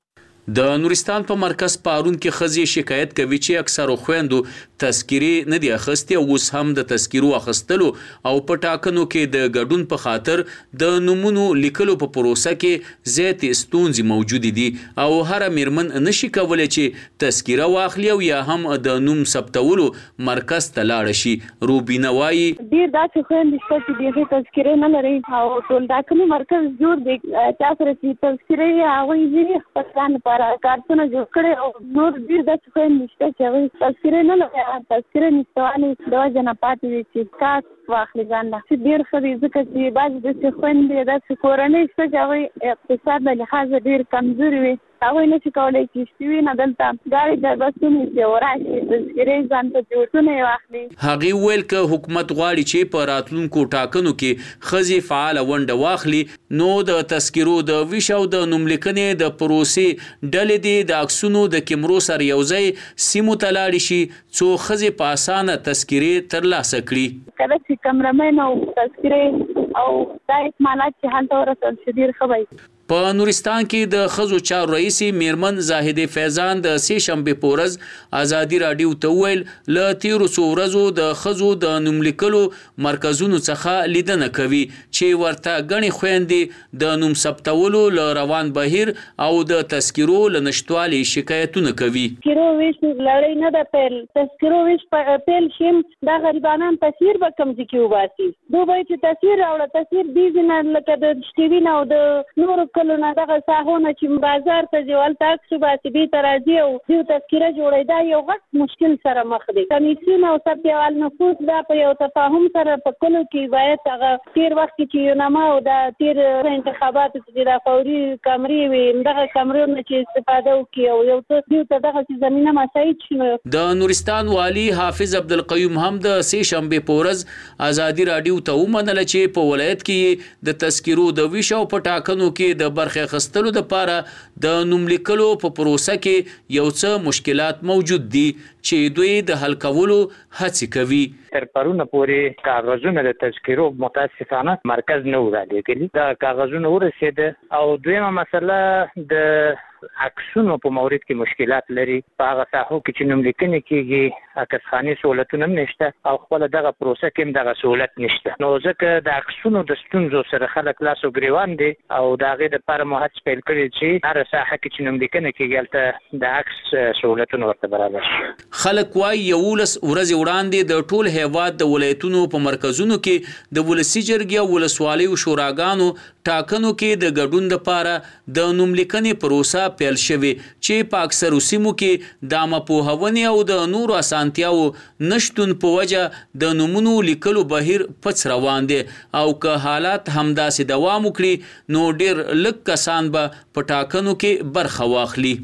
د نورستان په مرکز پارون کې خزي شکایت کوي چې اکثر خويندو تذکرې نه دي اخستي او اوس هم د تذکرو اخستلو او په ټاکنو کې د ګډون په خاطر د نمونو لیکلو په پروسه کې زیات ستونزې موجود دي او هر میرمن نشي کولای چې تذکره واخلي او یا هم د نوم ثبتولو مرکز ته لاړ شي. روبینه وايي ډیر داسې خويندې چې د تذکرې نه لري او ټول ټاکنو مرکز جوړ دی چې سره چې تذکرې هغه یې خپل para کارتونه جوړ کړي او نور ډیر د څه نشته چې تذکرې نه لري. تذکرې نشته د وجنه پاتې دي چې کاس واخلي ځان له ډیر خري ځکه چې بعض د څه خويندې د کورنۍ څخه چې اقتصاد له لحاظ ډیر کمزوري وي هغه نه چې کولای شي چې نه دلته غاړي د بسونو چې وراشي تذکرې ځان ته جوړونه واخلي. هغه ویل ک حکومت غواړي چې په راتلونکو ټاکنو کې خزي فعال ونډه واخلي نو د تذکرو د ویشو د نوملیکنې د پروسې ډلې دي د اکسونو د کیمرو سره یوځای سیمو ته لاړ شي څو خزي په اسانه تذکرې ترلاسه کړي. کله چې کمرمن او تذکرې او دایت مالات چې هلته ورسول شي ډیر خبري. په نورستان کې د خزو چارو رئیس میرمن زاهده فیضان د سه شنبه پورز ازادي رادیو ته ویل ل تیرو څورزو د خزو د نوملیکلو مرکزونو څخه لیدنه کوي چې ورته غني خويندې د نوم ثبتولو ل روان بهیر او د تذکرو ل نشټوالي شکایتونه کوي. تذکرو ویش لړۍ نه د پیل تذکرو ویش په پیل شیم د غریبانان تاثیر به کم ځکیو باسي دوی چې تاثیر او تاثیر دي نه لکه د شتوی نه او د نور کلونه دغه ساحونه چې بازار ته ځول تاسو به به ترازی او د تذکره جوړی دا یو غټ مشکل سره مخ دي. کمیسیون او ثبتول نفوذ دا په یو تفاهم سره په کلو کې باید هغه تیر وخت کې یو نامه او د تیر انتخابات چې د فوري کمرې وي دغه کمرونو چې استفاده وکړي او یو څه دغه زمينه مساعد شنو. د نورستان والی حافظ عبدالقیوم هم د سه شنبه پورز ازادي رادیو ته ومنل چې په ولایت کې د تذکرو د ویشو په ټاکنو کې د برخه خستلو د پاره د نوملیکلو په پروسه کې یو څه مشکلات موجود دي چې دوی د حل کولو هڅه کوي. تر پرونه پورې کاغذونه د تذکرو متاسفانه مرکز نه وړاندې کړي دا کاغذونه ورسېده او دویمه مسله د عکسونو په مورید کې مشکلات لري په هغه ساحو کې چې نوملیکنې کېږي عکسخاني سہولتونه نشته او خپل دغه پروسه کې دغه سہولت نشته نو ځکه د عکسونو د ستونزو سره خلک لاس او ګریوان دي او دغه د پر مهات پیل کړی چې هر ساحه کې چې نوملیکنې کېږي البته د عکس سہولتونه ورته برابر شي. خلک وايي یولس ورځې وړاندې د ټول هیواد د ولایتونو په مرکزونو کې د ولسی جرګې او ولسوالیو شوراګانو ټاکنو کې د ګډون لپاره د نوملیکنې پروسه پیل شوی چې په اکثر سیمو کې د مپوهونې او د نورو اسانتیاو نشټون په وجه د نومونو لیکلو بهیر پڅ روان دي او که حالات همداسې دوام وکړي نو ډیر لږ کسان به په ټاکنو کې برخه واخلي.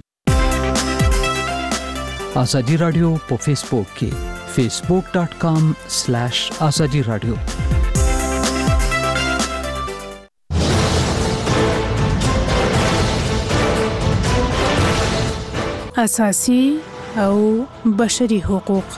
ازادي رادیو په فیسبوک کې facebook.com/azadi radio اساسي او بشري حقوق.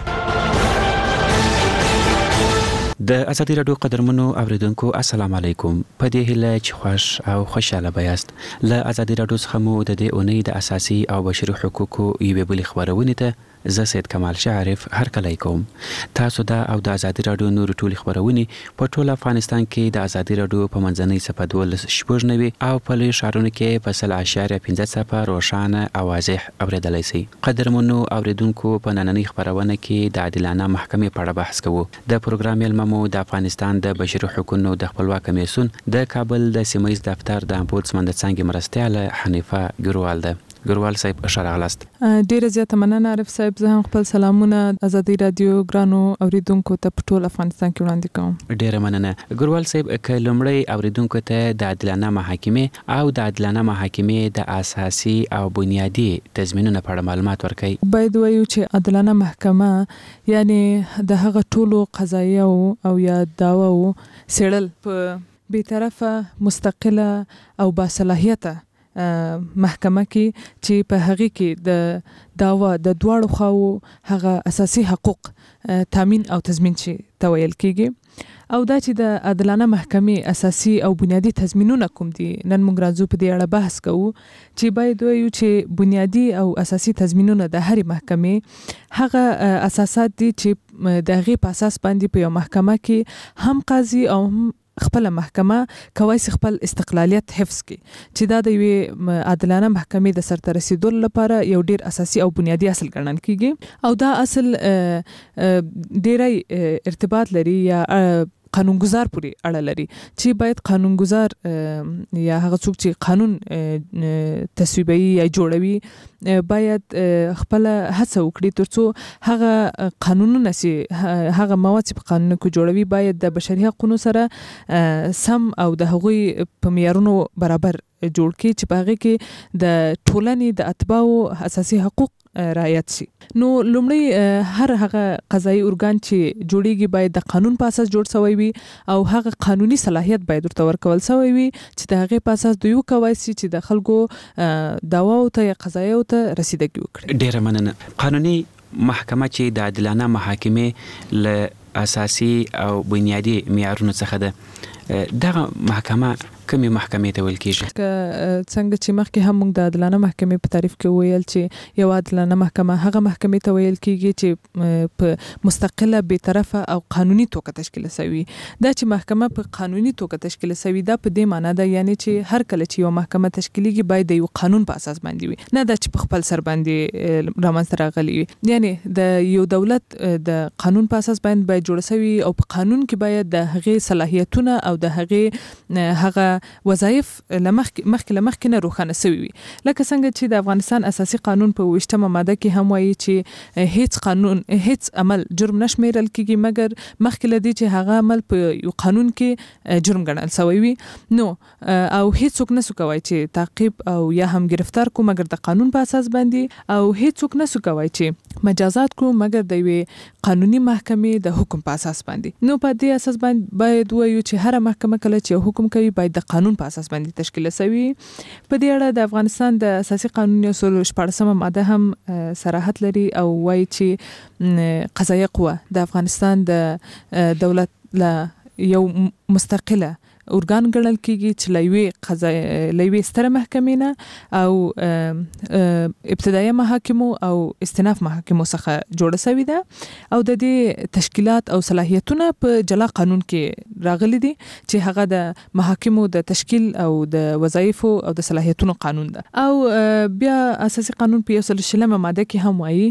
د ازادي رادیو قدرمنو اوریدونکو السلام علیکم. په دې هیله چې خوش او خوشاله بیاست. له ازادي رادیو څخه مو د دې اونۍ د اساسي او بشري حقوقو یوې بلې خبرونه ته زه سید کمال شعرف هرکلی کوم. تاسو دا او د ازادي رادیو نور ټولي خبرونه په ټول افغانستان کې د ازادي رادیو په منځنۍ صفحه 12 او په لوی ښارونو کې په 0.15 صفحه روښانه او واضح اوریدلای شئ. قدرمنو اوریدونکو په نننۍ خبرونه کې د عادلانه محکمې په اړه بحث کوو. د پروګرام ملممو د افغانستان د بشري حقوقو د خپلواک کمیسیون د کابل د سیمایي دفتر د امبودسمن د څنګه مرستياله حنیفه ګروال ده. ګروال صاحب اشراغلاست. ډیره زیاته مننه عارف صاحب. زه هم خپل سلامونه ازادي رادیو ګرانو اوریدونکو ته په ټول افغانستان کې وړاندې کوم. ډیره مننه ګروال صاحب. کلمړی اوریدونکو ته د عادلانه محاکمې او د عادلانه محاکمې د اساسي او بنیادی تضمینونو په اړه معلومات ورکړئ. باید وایو چې عادلانه محکمه یعنی د هغه ټولو قضایاو او یا داواو سیړل په بی‌طرفه مستقله او باصلاحیته محکمه کې چې په هغه کې د داوا د دواړو خواو هغه اساسي حقوق تامین او تضمین شي تویل کیږي. او دا چې د عادلانه محکمې اساسي او بنیادی تضمینونه کوم دي نن موږ راځو په دې اړه بحث کوو چې باید وایو چې بنیادی او اساسي تضمینونه د هر محکمې هغه اساسات دي چې د هغې په اساس باندې په یو محکمه کې هم قاضي او هم خپل محکمه کوي خپل استقلالیت حفظ کی چې دا د یوې عادلانه محکمې د سرته رسیدو لپاره یو ډیر اساسي او بنیادی اصل ګڼل کیږي. او دا اصل ډیری ارتباط لري یا قانونګذار پورې اړه لري چې باید قانونګذار یا هغه څوک چې قانون تصویبوي یا جوړوي باید خپل هڅه وکړي ترڅو هغه قانونونه چې هغه مواد چې په قانون کې جوړوي باید د بشري حقوقو سره سم او د هغوی په معیارونو برابر جوړ کړي چې په هغه کې د ټولنې د اتباعو اساسي حقوق رعایت شي. نو لومړی هر هغه قضایي ارګان چې جوړیږي باید د قانون په اساس جوړ شوی وي او هغه قانوني صلاحیت باید ورته ورکول شوی وي چې د هغې په اساس دوی وکوای شي چې د خلکو دعواو ته یا قضایاو ته رسیدګي وکړي. ډیره مننه. قانوني محکمه چې د عادلانه محاکمې له اساسي او بنیادی معیارونو څخه ده، دغه محکمه کومې محکمې ته ویل کیږي؟ څنګه چې مخکې هم موږ د عادلانه محکمې په تعریف کې ویل چې یو عادلانه محکمه هغه محکمې ته ویل کیږي چې په مستقله بی‌طرفه او قانوني توګه تشکیل شوی. دا چې محکمه په قانوني توګه تشکیل شوی دا په دې معنی ده یعنی چې هر کله چې یو محکمه تشکیلیږي باید د یو قانون په اساس باندې وي، نه دا چې په خپل سر باندې رامنځته راغلی وي. یعنی د یو دولت د قانون په اساس باید جوړ شوی او په قانون کې باید د هغې صلاحیتونه او د هغې هغه وظایف لمخکې نه روښانه شوي وي. لکه څنګه چې د افغانستان اساسي قانون په 28مه ماده کې هم وایي چې هیڅ عمل جرم نه شمیرل کیږي مګر مخکې له دې چې هغه عمل په یو قانون کې جرم ګڼل شوی وي. نو او هیڅوک نسو کوي چې تعقیب او یا هم گرفتار کو مګر د قانون په اساس باندې، او هیڅوک نسو کوي چې مجازات کو مګر د یوې قانوني محکمې د حکم په اساس باندې. نو په دې اساس باندې باید وایو چې هر محکمه کله چې حکم کوي باید د قانون په اساس باندې تشکیل شوی. په دې اړه د افغانستان د اساسي قانون 14 ماده هم صراحت لري او وایي چې قضایه قوه د افغانستان د دولت له یو مستقله ارګان ګڼل کیږي چې لوی ستره محکمې نه او ابتدایي محاکمو او استئناف محاکمو څخه جوړه شوې ده او د دې تشکیلات او صلاحیتونه په جلا قانون کې راغلي دي چې هغه د محاکمو د تشکیل او د وظایفو او د صلاحیتونو قانون ده. او بیا اساسي قانون په 120 ماده کې هم وایي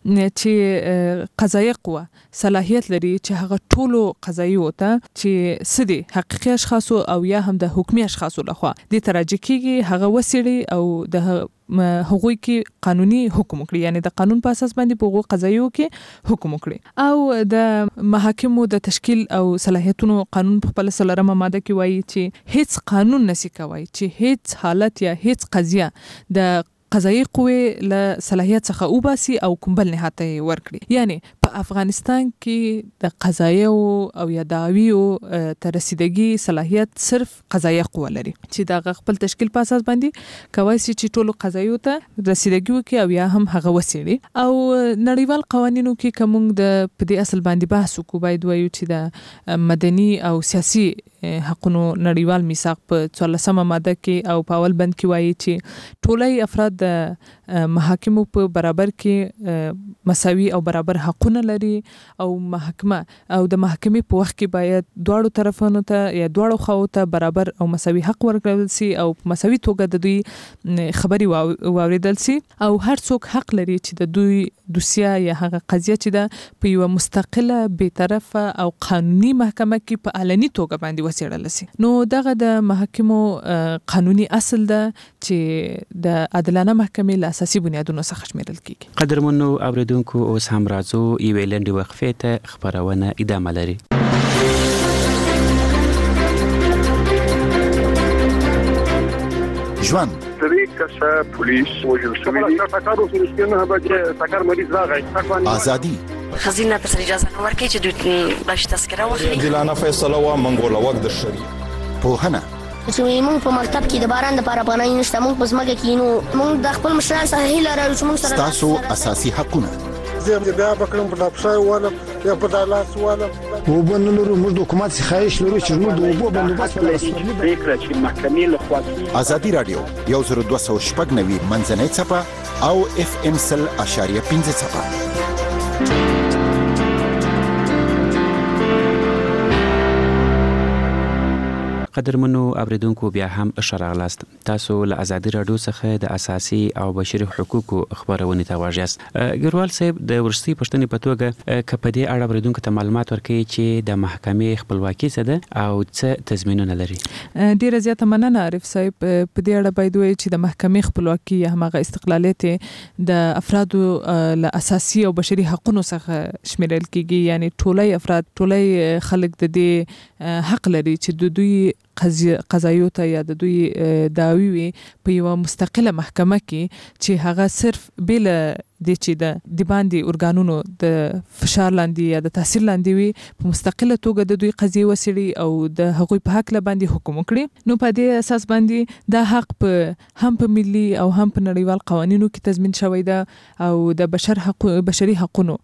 چې قضایي قوه صلاحیت لري چې هغه ټولو قضایي وته چې سدي حقیقي اشخاص او یا هم د حکومي اشخاصو لخوا د تراجع کیږي هغه وسیړي او د هغوی کې قانوني حکم وکړي، یعنی د قانون په اساس باندې په هغو قضایو کې حکم وکړي. او د محاکمو د تشکیل او صلاحیتونو قانون په خپل 3 ماده کې وایي چې هیڅ قانون نشي کوي چې هیڅ حالت یا هیڅ قضیه د قضایي قوې له صلاحیت څخه وباسي او کوم بل نهاد ته ورکړي. یعنی په افغانستان کې د قضایو او یا دعویو ته رسیدګي صلاحیت صرف قضایي قوه لري چې د خپل تشکیل په اساس باندې کوي چې ټولو قضایو ته رسیدګي وکړي او یا هم هغه وسیړي. او نړیوال قوانینو کې کوم د په دې اصل باندې بحث وکړو باید وایو چې د مدني او سیاسي حقوقو نړیوال میثاق په 14 ماده کې او په اول بند کې وایي چې ټولي افراد د محاکمو په برابر کې مساوي او برابر حقونه لري او محکمه او د محکمې په وخت کې باید دواړو طرفونو ته یا دواړو خواو ته برابر او مساوي حق ورکړل سي او په مساوي توګه د دوی خبري واوریدل سي او هر څوک حق لري چې د دوی دوسیه یا هغه قضیه چې ده په یو مستقله بی‌طرفه او قانوني محکمه کې په علني توګه باندې وڅېړل سي. نو دغه د محاکمو قانوني اصل ده چې د عادلانه محکمې له اساسي بنیادونو څخه شمیرل کیږي. قدرمنو اوریدونکو اوس هم راځو یوې لنډې وقفې ته خبرونه ادامه لري. ژوند پولیس وژل شوی دي ټاکارو سرسکنه به ټاکار مریض راغی ازادي خزینه پر اجازه نو ورکړي چې دوی باش تذکره واخلي دلانه فیصله وا منګول وخت د شری په چې موږ په مکتب کې د باران د لپاره پناه نشته موږ په ځمکه کې نو موږ د خپل مشران سره هیله لرو چې موږ سره تاسو اساسي حقونه زه بیا بکرم په لاپسای والا یا په دالاس والا وبنلرو موږ د حکومت څخه خواهش لرو چې موږ د اوبو بندوبست ولرو فکر چې محکمې له خوا ازادي رادیو 1290 منځنۍ صفه او اف ام سل اشاریه 15 صفه. قدرمنو اوریدونکو بیا هم شراغلاست. تاسو له ازادي رادیو څخه د اساسي او بشري حقوقو خبرونه ته واجیاست. ګروال صاحب د ورستي پښتنې په توګه کپدې اړه اوریدونکو ته معلومات ورکړي چې د محکمې خپلواکي څه ده او څه تضمینونه لري. ډیره زیاته مننه عارف صاحب. په دې اړه باید وایي چې د محکمې خپلواکي یا همغه استقلالیت د افرادو له اساسي او بشري حقوقو څخه شمیرل کیږي. یعنی ټولای افراد ټولای خلک د دې حق لري چې د دوی قضایو ته یا د دوی دعوی وي په یو مستقله محکمه کې چې هغه صرف بل د چې د باندې ارګانونو د فشار لاندې یا د تاثیر لاندې وي په مستقله توګه د دوی قضیه وسړي او د هغوی په حق باندې حکم وکړي. نو په دې اساس باندې دا حق په هم په ملي او هم په نړیوال قوانینو کې تضمین شوی ده او د بشري حقوقو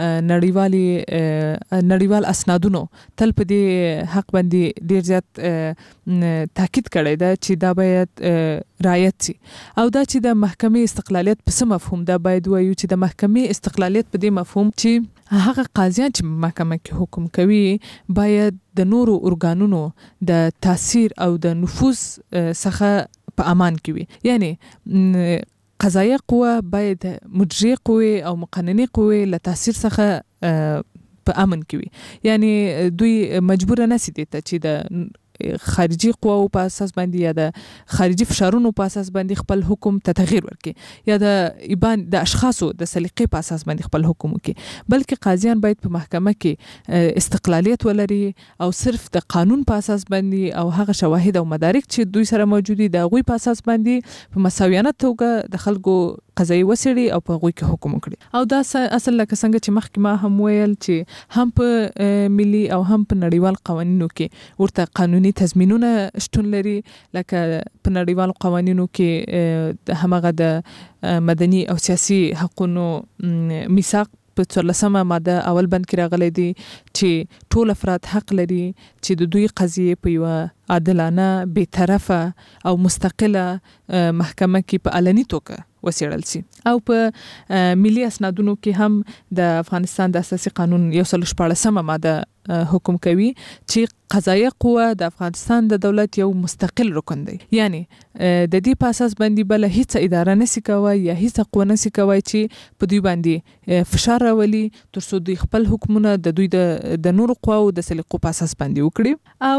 نړیوال اسنادونو تل په دې حق باندې ډیر زیات تاکید کړی ده چې دا باید رعایت شي او دا چې د محکمې استقلالیت په څه مفهوم ده باید وایو چې د محکمې استقلالیت په دې مفهوم چې هغه قاضیان چې محکمه کې حکم کوي باید د نورو ارګانونو د تاثیر او د نفوذ څخه په امان کې وي. یعنی قضایه قوه باید مجریه قوه او مقننه قوه له تاثیر څخه په امن کې وي. یعنی دوی مجبور نه سي دي چې د خارجي قواو په اساس باندې یا د خارجي فشارونو په اساس باندې خپل حکم ته تغییر ورکړي یا د اشخاصو د سلیقې په اساس باندې خپل حکم وکړي. بلکې قاضیان باید په محکمه کې استقلالیت ولري او صرف د قانون په اساس باندې او هغه شواهد او مدارک چې دوی سره موجود دي د هغوی په اساس باندې په مساویانه توګه د خلکو قضایي وسړي او په هغوی کې حکم وکړي. او دا اصل لکه څنګه چې مخکې ما هم ویل چې هم په ملي او هم په نړیوال قوانینو کې ورته قانوني تضمینونه شتون لري. لکه په نړیوال قوانینو کې همغه د مدني او سیاسي حقوقو میثاق په 14مه ماده اول بند کې راغلی دی چې ټول افراد حق لري چې د دوی قضیه په یو عادلانه بی‌طرفه او مستقله محکمه کې په علني توګه وڅېړل سي. او په ملي اسنادونو کې هم د افغانستان د اساسي قانون 114مه ماده حکم کوي چې قضایه قوه د افغانستان د دولت یو مستقل رکن دی. یعنی د دې په اساس باندې بل هیڅ اداره نشي کوي یا هیڅ قوه نشي کوي چې په دوی باندې فشار راولي تر څو دوی خپل حکمونه د دوی د نورو قواو د سلیقو په اساس باندې وکړي.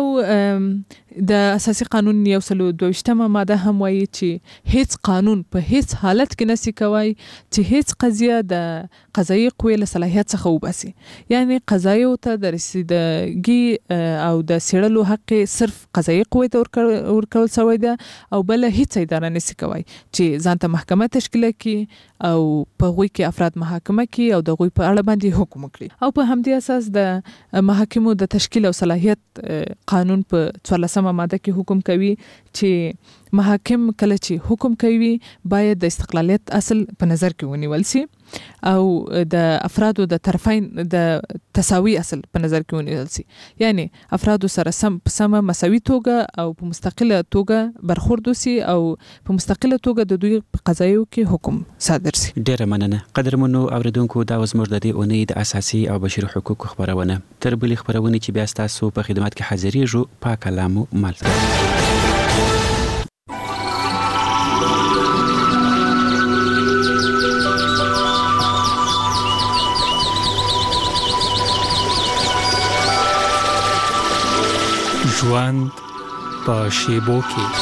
او د اساسي قانون 122مه ماده هم وایي چې هیڅ قانون په هیڅ حالت کې نشي کوي چې هیڅ قضیه د قضایي قوې له صلاحیت څخه وباسي. یعنی قضایو ته د رسیدګي او د سیړلو حق صرف قضایي قوې ته ورکول شوی ده او بل هیڅ اداره نشي کوي چې ځان ته محکمه تشکیل کړي او په هغوی کې افراد محاکمه کړي او د هغوی په اړه باندې حکم وکړي. او په همدې اساس د محاکمو د تشکیل او صلاحیت قانون په 14مه ماده کې حکم کوي چې محاکم کله چې حکم کوي باید د استقلالیت اصل په نظر کې ونیول شي. او د افرادو د طرفین د تساوي اصل په نظر کې ونیول شي، یعنی افرادو سره سم مساوي توګه او په مستقله توګه برخورد وشي او په مستقله توګه د دوی په قضایو کې حکم صادر شي. ډیره مننه قدرمنو اوریدونکو، دا اوس موږ د دې اونۍ د اساسي او بشري حقوقو خبرونه تر بلې خبرونه چې بیا ستاسو په خدمت کې حاضرېږو پاک کلامو مالته. ژوند په شیبو کې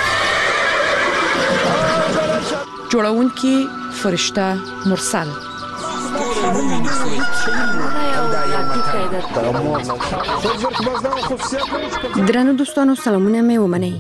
جوړونکي فرشته مرسل درنو دوستانو سلامونه مې ومنئ.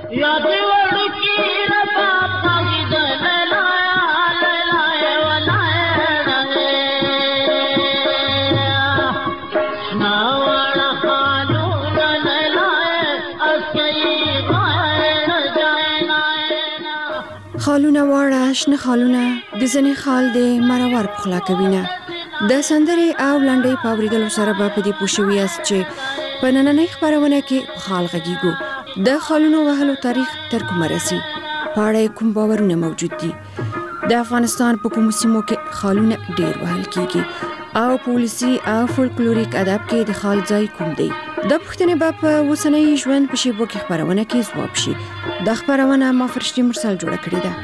خالونه واړه شنه خالونه د ځنې خال د مرور پخلا کوینه د سندرې او لنډۍ په اوریدلو سره به په دې پوه شوي یاست چې په نننۍ خپرونه کې خال غږیږو. د خالونو وهلو تاریخ تر کومه رسي، په اړه کوم باورونه موجود دي، د افغانستان په کومو سیمو کې خالونه ډیر وهل کیږي او په ولسي او فولکلوریک ادب کې د خال ځای کوم دی. د پوښتنې به په اوسنۍ ژوند په شیبو کې خپرونه کې ځواب شي. د خپرونه ما فرشتي مرسل جوړه کړې ده.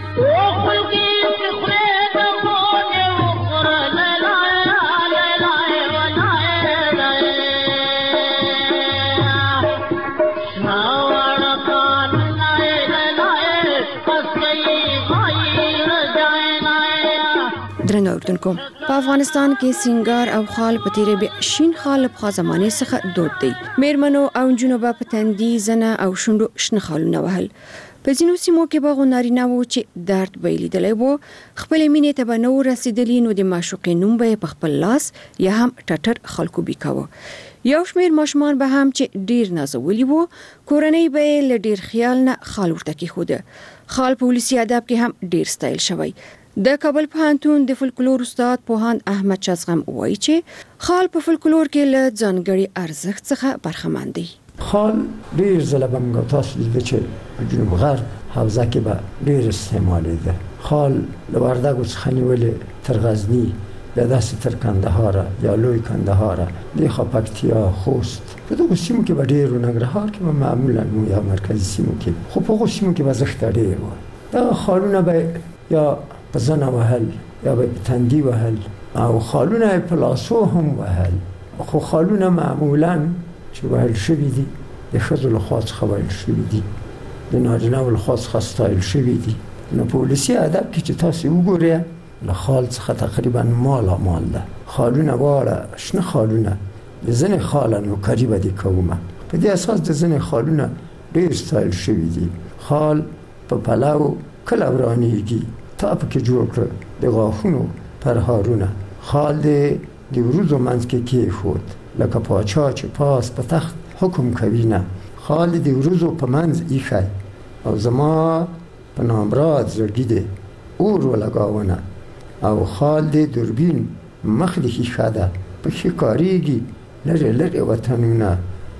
درنو اوریدونکو، په افغانستان کې سینګار او خال په تیرې به شین خال په زمانه څخه دود دی. میرمنو او جنونو په تندي زنه او شونډو شنه خالونه وهل. په ځینو سیمو کې به نارینه وو چې درد به لیدلی وو، خپل مینې ته به نو رسیدلی نو د معشوقې نوم به په خپل لاس یا هم ټټر خلکو بیکاوه. یو شمیر ماشومان به هم چې ډیر نازولي وو، کورنۍ به له ډیر خیال نه خال ورته کېښوده. خال په ولسي ادب کې هم ډیر ستایل شوی. د کابل پوهنتون د فولکلور استاد پوهاند احمد شازغم وایي چې خال په فولکلور کې له ځانګړي ارزښت څخه برخمن دی. خال ډیر ځله به موږ تاسو لیدل چې په جنوب غرب حوزه کې به ډیر استعمالېده. خال له وردګو څخه نیولې تر غزني، بیا داسې تر کندهار یا لوی کندهار، د پکتیا، خوست، په دغو سیمو کې به ډیر، ننګرهار کې به معمولا یا مرکزي سیمو کې، خو په هغو سیمو کې به زښته ډیر وه. دغه خالونه به یا په زنه وهل یا به په تندي وهل او خالونه په لاسو هم وهل. خو خالونه معمولا چې وهل شوي دي د ښځو لخوا څخه وهل شوي دي، د نارینه‌و لخوا څخه ستایل شوي دي. نو په ولسي ادب کې چې تاسې وګورئ له خال څخه تقریبا مالامال ده. خالونه واړه شنه خالونه د ځینې خاله نوکري به دې کومه، په دې اساس د ځینې خالونه ډېر ستایل شوي دي. خال په پلو کله ورانېږي، تا پکې جوړ کړه د غاښونو پرهارونه. خال د وروځو منځ کې کېښود لکه پاچا چې پاس په تخت حکم کوي نه. خال د وروځو په منځ ایښی او زما په نامراد زړګي دی اور ولګاونه. او خال د دوربین مخ د ښیښه ده پکې کارېږي لرې لرې وطنونه.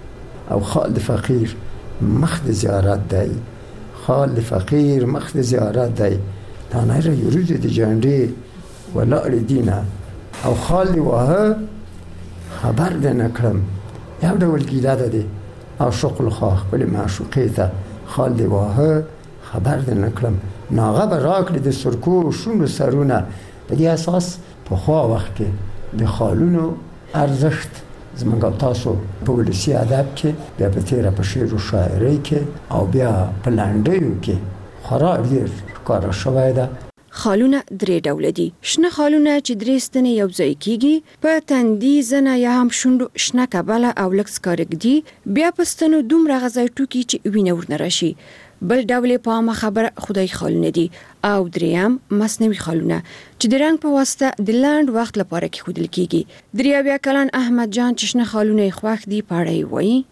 او خال د فقیر مخ د زیارت دی. خال د فقیر مخ د زیارت دی. تانایره یوروز دی جانده ولاړ دینه. او خال دی واه خبر ده نکړم یو ډول ګیله ده دی او شغل خواه بلی معشوقې ته خال دی واه خبر ده نکړم. ناغه به راکړي د سرکو شونډو سرونه. په دې اساس په خوا وخت کې د خالونو ارزښت زمونږ او تاسو په ولسي ادب کې، بیا په تیره په شعر و شاعرۍ کې او بیا په لنډیو کې خورا ډېر ښکاره شوی ده. خالونه درې ډوله دي. شنه خالونه چې درې ستنې یو ځای کیږي، په تندي زنه یا هم شونډو شنه کبله او لږ سکارګدي، بیا په ستنو دومره غځای ټوکي چې وینه ورنه راشي. بل ډول په عامه خبره خدای خالونه دي. او دریم مصنوعي خالونه چې د رنګ په واسطه د لنډ وخت لپاره کې خودل کیږي. 83 کلن احمد جان چې شنه خالونه یې خوښ دي په اړه وایي.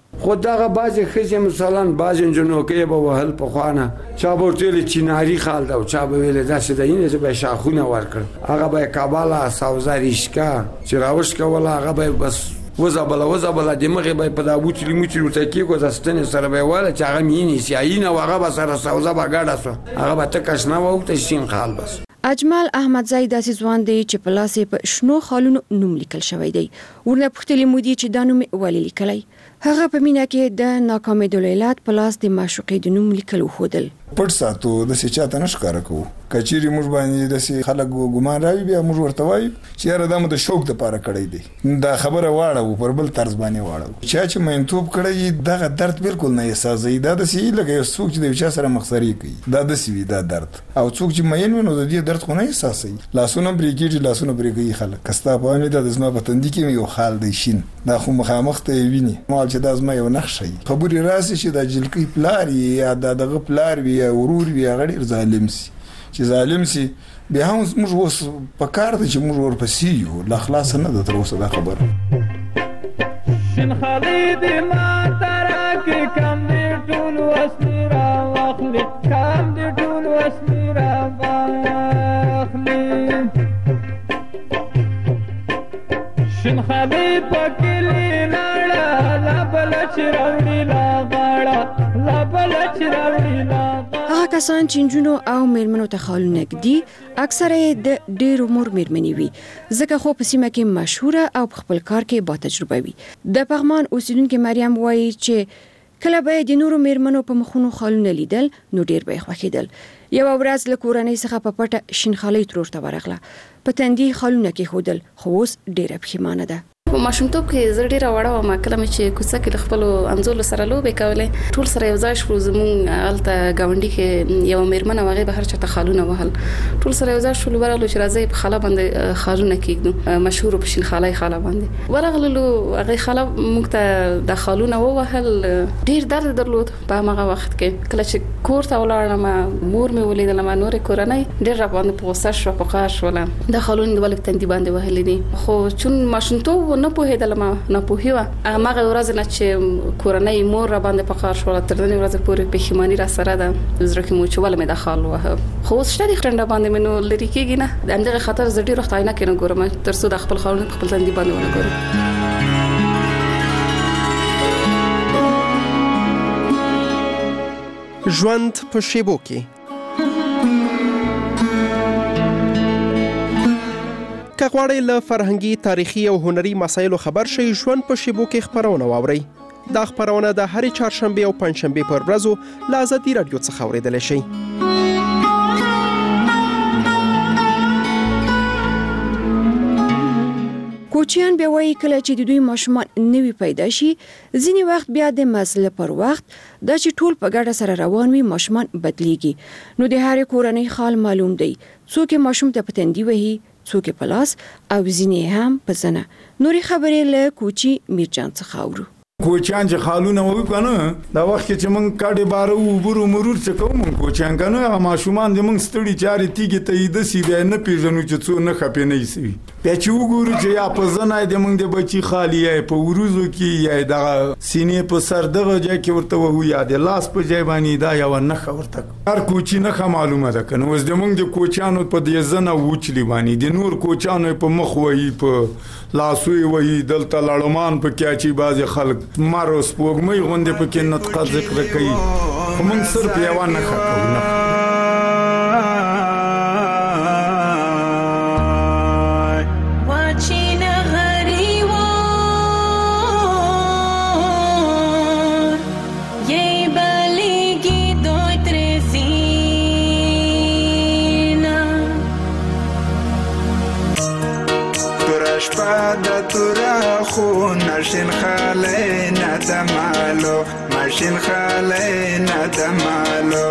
خو دغه بعضې ښځې مثلا بعضې نجونوکۍ به وهل پخوانه چا به ورته ویلې چیناري خال ده او چا به ویلې داسې ده اینې زه به یې شاخونه ورکړم هغه به یې کابله سوزه ریشکه چې راوشکوله هغه به یې بس وزبله د مخې به یې په دا بوچلي موچلي ورته کېښود ستنې سره به یې ویله چې هغه مې ونیسي اینه او هغه به سره سوزه به ګډه شوه هغه به تکه شنه وه ورته شین خال بس. اجمل احمدزی داسې ځوان دی چې په لاس یې په شنو خالونو نوم لیکل شوی دی. ورنه پوښتلې مو دي چې دا نوم ولې لیکلی؟ هغه په مینه کې د ناکامېدلو علت په لاس د معشوقې د نوم لیکل وښودل. پټ ساتو داسې چاته نه ښکاره کوو که چیرې موږ باندې داسې خلک ګمان راوي بیا موږ ورته وایو چې یاره دا مو د شوق دپاره کړی دی دا خبره واړوو پر بل طرز باندې واړوو چا چې مینتوب کړی دغه درد بالکل نه احساسوي دا داسې لکه یو څوک چې د یو چا سره مخسري کوي دا داسې وي دا درد او څوک چې مین وي نو د دې درد خو نه احساسوي لاسونه پرې کېږي لاسونه پرې کوي خلک که ستا په وامې دا د زما په تندي کې یو خال دی شین دا خو مخامخ ته یې ویني مال چې دا زما یو نقشه وي خبرې راسي چې دا جلکۍ پلار وي یا دا دغه پلار وي یا ورور وي هغه ډېر ظالم سي چې ظالم سي بیا هم موږ اوس په کار ده چې موږ ورپسې یو لا خلاصه نه ده تر اوسه دا خبره. شین خالي دې ماته راکړې کم دې ټول وسلې راواخلې کم دې ټول وسلې راواخلې شین خالي په کلي لاړه لا بل چې راوړي لا غاړه لا بل چې راوړي لا هغه کسان چې نجونو او میرمنو ته خالونه ږدي اکثره یې د ډېر عمر میرمنې وي ځکه خو په سیمه کې مشهوره او په خپل کار کې با تجربه وي. د پغمان اوسیدونکې مریم وایي چې کله به د نورو میرمنو په مخونو خالونه لیدل نو ډېر به یې خوښېدل. یوه ورځ له کورنۍ څخه په پټه شین خالۍ ترور ته ورغله په تندي خالونه کېښودل خو اوس ډېره پښیمانه ده. په ماشومتوب کې زه ډېره وړه وم کله مې چې کوڅه کې له خپلو همزولو سره لوبې کولې ټول سره یو ځای شو زموږ هلته ګاونډي کې یوه میرمن وه هغې به هر چاته خالونه وهل ټول سره یو ځای شولو ورغلو چې راځئ په خاله باندې خالونه کېږدو مشهورو په شین خالۍ خاله باندې ورغللو هغې خاله موږ ته د خالونه ووهل ډېر درد درلود په هماغه وخت کې کله چې کور ته ولاړم مور مې ولیدلم نورې کورنۍ ډېر راباندې په غوسه شوه په قهر شوله دا خالونه دې ولې په تندي باندې وهلي دي خو چون ماشومتوب نه پوهېدلم ناپوهي وه هماغه ورځ نه چې کورنۍ مور راباندې په قهر شوله تر نننۍ ورځې پورې پښیماني راسره ده زړه کې مو چې ولې مې دا خال ووهه خو اوس شته دي ټنډه باندې مې نو لرې کېږي نه د همدغې خاطر زه ډېر وخت عینکې نه ګورم تر څو د خپل خالونه په خپل تندي باندې ونه ګورم. ژوند په شیبو کې که غواړئ له فرهنګي تاریخي او هنري مسایلو خبر شئ ژوند په شیبو کې خپرونه واورئ. دا خپرونه د هرې چهارشنبې او پنجشنبې پر ورځو له ازادي راډیو څخه اورېدلی شئ. کوچیان بیا وایي کله چې د دوی ماشومان نوي پیدا شي ځینې وخت بیا د مزله پر وخت دا چې ټول په ګډه سره روان وي ماشومان بدلیږي نو د هرې کورنۍ حال معلوم دی څوک ماشوم ته په تندي وهي څوک په لاس او ځینې هم په زنه. نورې خبرې له کوچي میرجان څخه اورو. کوچیان چې خالونه وي کنه دا وخت چې موږ کاډې باره وبرو مرور څه کوو موږ کوچیان کنه هغه ماشومان د موږ ستړي چارې تیږې ته یې دسي بیا نه پېژنو چې څو نه خپې نه ایسوي بیا چې وګورو چې یا په زنه د موږ د بچي خالي یا په وروځو کې یا دغه سینې په سر دغه ځای کې ورته وهو یا د لاس په ځای باندې دا یوه نښه ورته هر کوچي نښه معلومه ده کنه اوس د موږ د کوچیانو په دې زنه وچلي باندې د نور کوچیانو په مخ وهي په لاسو یې وهي دلته لړمان په کې اچي بعضې خلک مر او سپوږمۍ غوندې پکې نطقه ذکر کوي خو موږ صرف یوه نښه کوو نښه ماشین خاله ندمالو ماشین خاله ندمالو.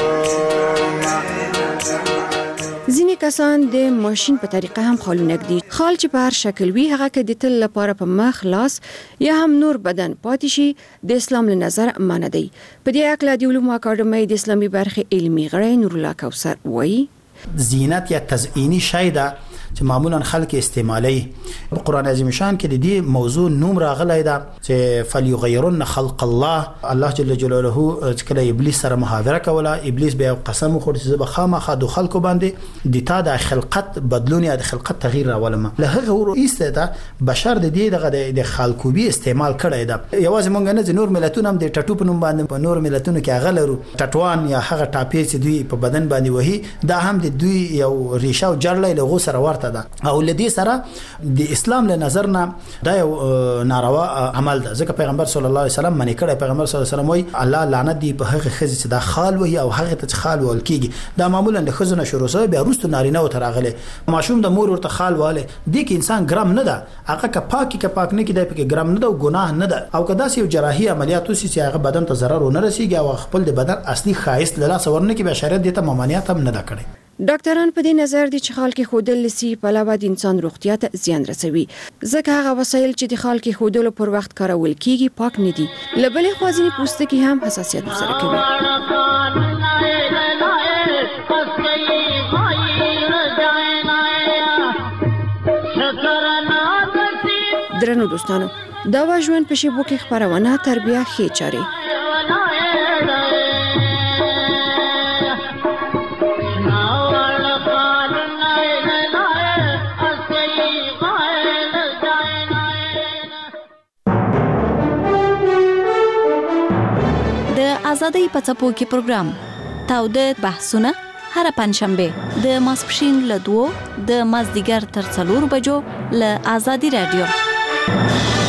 ځینې کسان د ماشین په طریقه هم خالونه ږدي. خال چې په هر شکل وي هغه که د تل لپاره په مخ لاس یا هم نور بدن پاتې شي د اسلام له نظر منع دی. په دې اړه د علومو اکاډمۍ د اسلامي برخې علمي غړی نورالله کوثر وایي زینت یک تزئینی شی ده چې معمولا خلک استعمالي. په قران عظیم شان کې د دې موضوع نوم راغلی دا چې فليغيرن خلق الله جل جلاله چې کله ابلیس سره محاوره کوله، ابلیس به قسم خور چې به خامخا د خلکو باندې د تا د خلقت بدلون یا د خلقت تغییر راولم. له هغه ورسته دا بشر د دې د خلقوبي استعمال کړی دا. یوازې مونږ نه نور ملتونه هم د ټټو په نوم باندې په نور ملتونو کې هغه لرو ټټوان یا هغه ټاپې چې دوی په بدن باندې وهي، دا هم د دوی یو ریشه او جړلې له غو سره ورته ده او لدی سره د اسلام له نظر نه دا یو ناروا عمل ده. ځکه پیغمبر صلی الله علیه وسلم منی کړی، پیغمبر صلی الله علیه وسلم وایي الله لعنت دی په هغه خزې چې دا خال وهي او هغه ته خال ول کیږي. دا معمولا د خزونه شروع سوی بیا وروسته نارینه او تراغله ماشوم د مور ورته خال واله دي کې انسان ګرام نه ده، هغه که پاک نه کیدای په ګرام نه ده او ګناه نه ده. او کدا سی جراحي عملیات وسی چې هغه بدن ته ضرر ونه رسیږي او خپل د بدن اصلي خاص له لاس ورنه کې به شریعت دته ممانعت هم نه ده کړی. ډاکټران په دې نظر دي چې خال کې خودل سي په علاوه د انسان روغتیا ته زیان رسوي، ځکه هغه وسایل چې د خال کې خودل پر وخت کارول کیږي پاک نه دي. لبلې خوازنی پوستکی هم حساسیت سره کوي. درنو دوستانو، دا و ژوند په شیبو کې خبرونه تربیه خې چاري. د ازادۍ په څپو کې پروګرام تاوده بحثونه هر پنځشنبه د ماسپښین له 2 د مازدیګر تر 4 بجو له ازادي رادیو.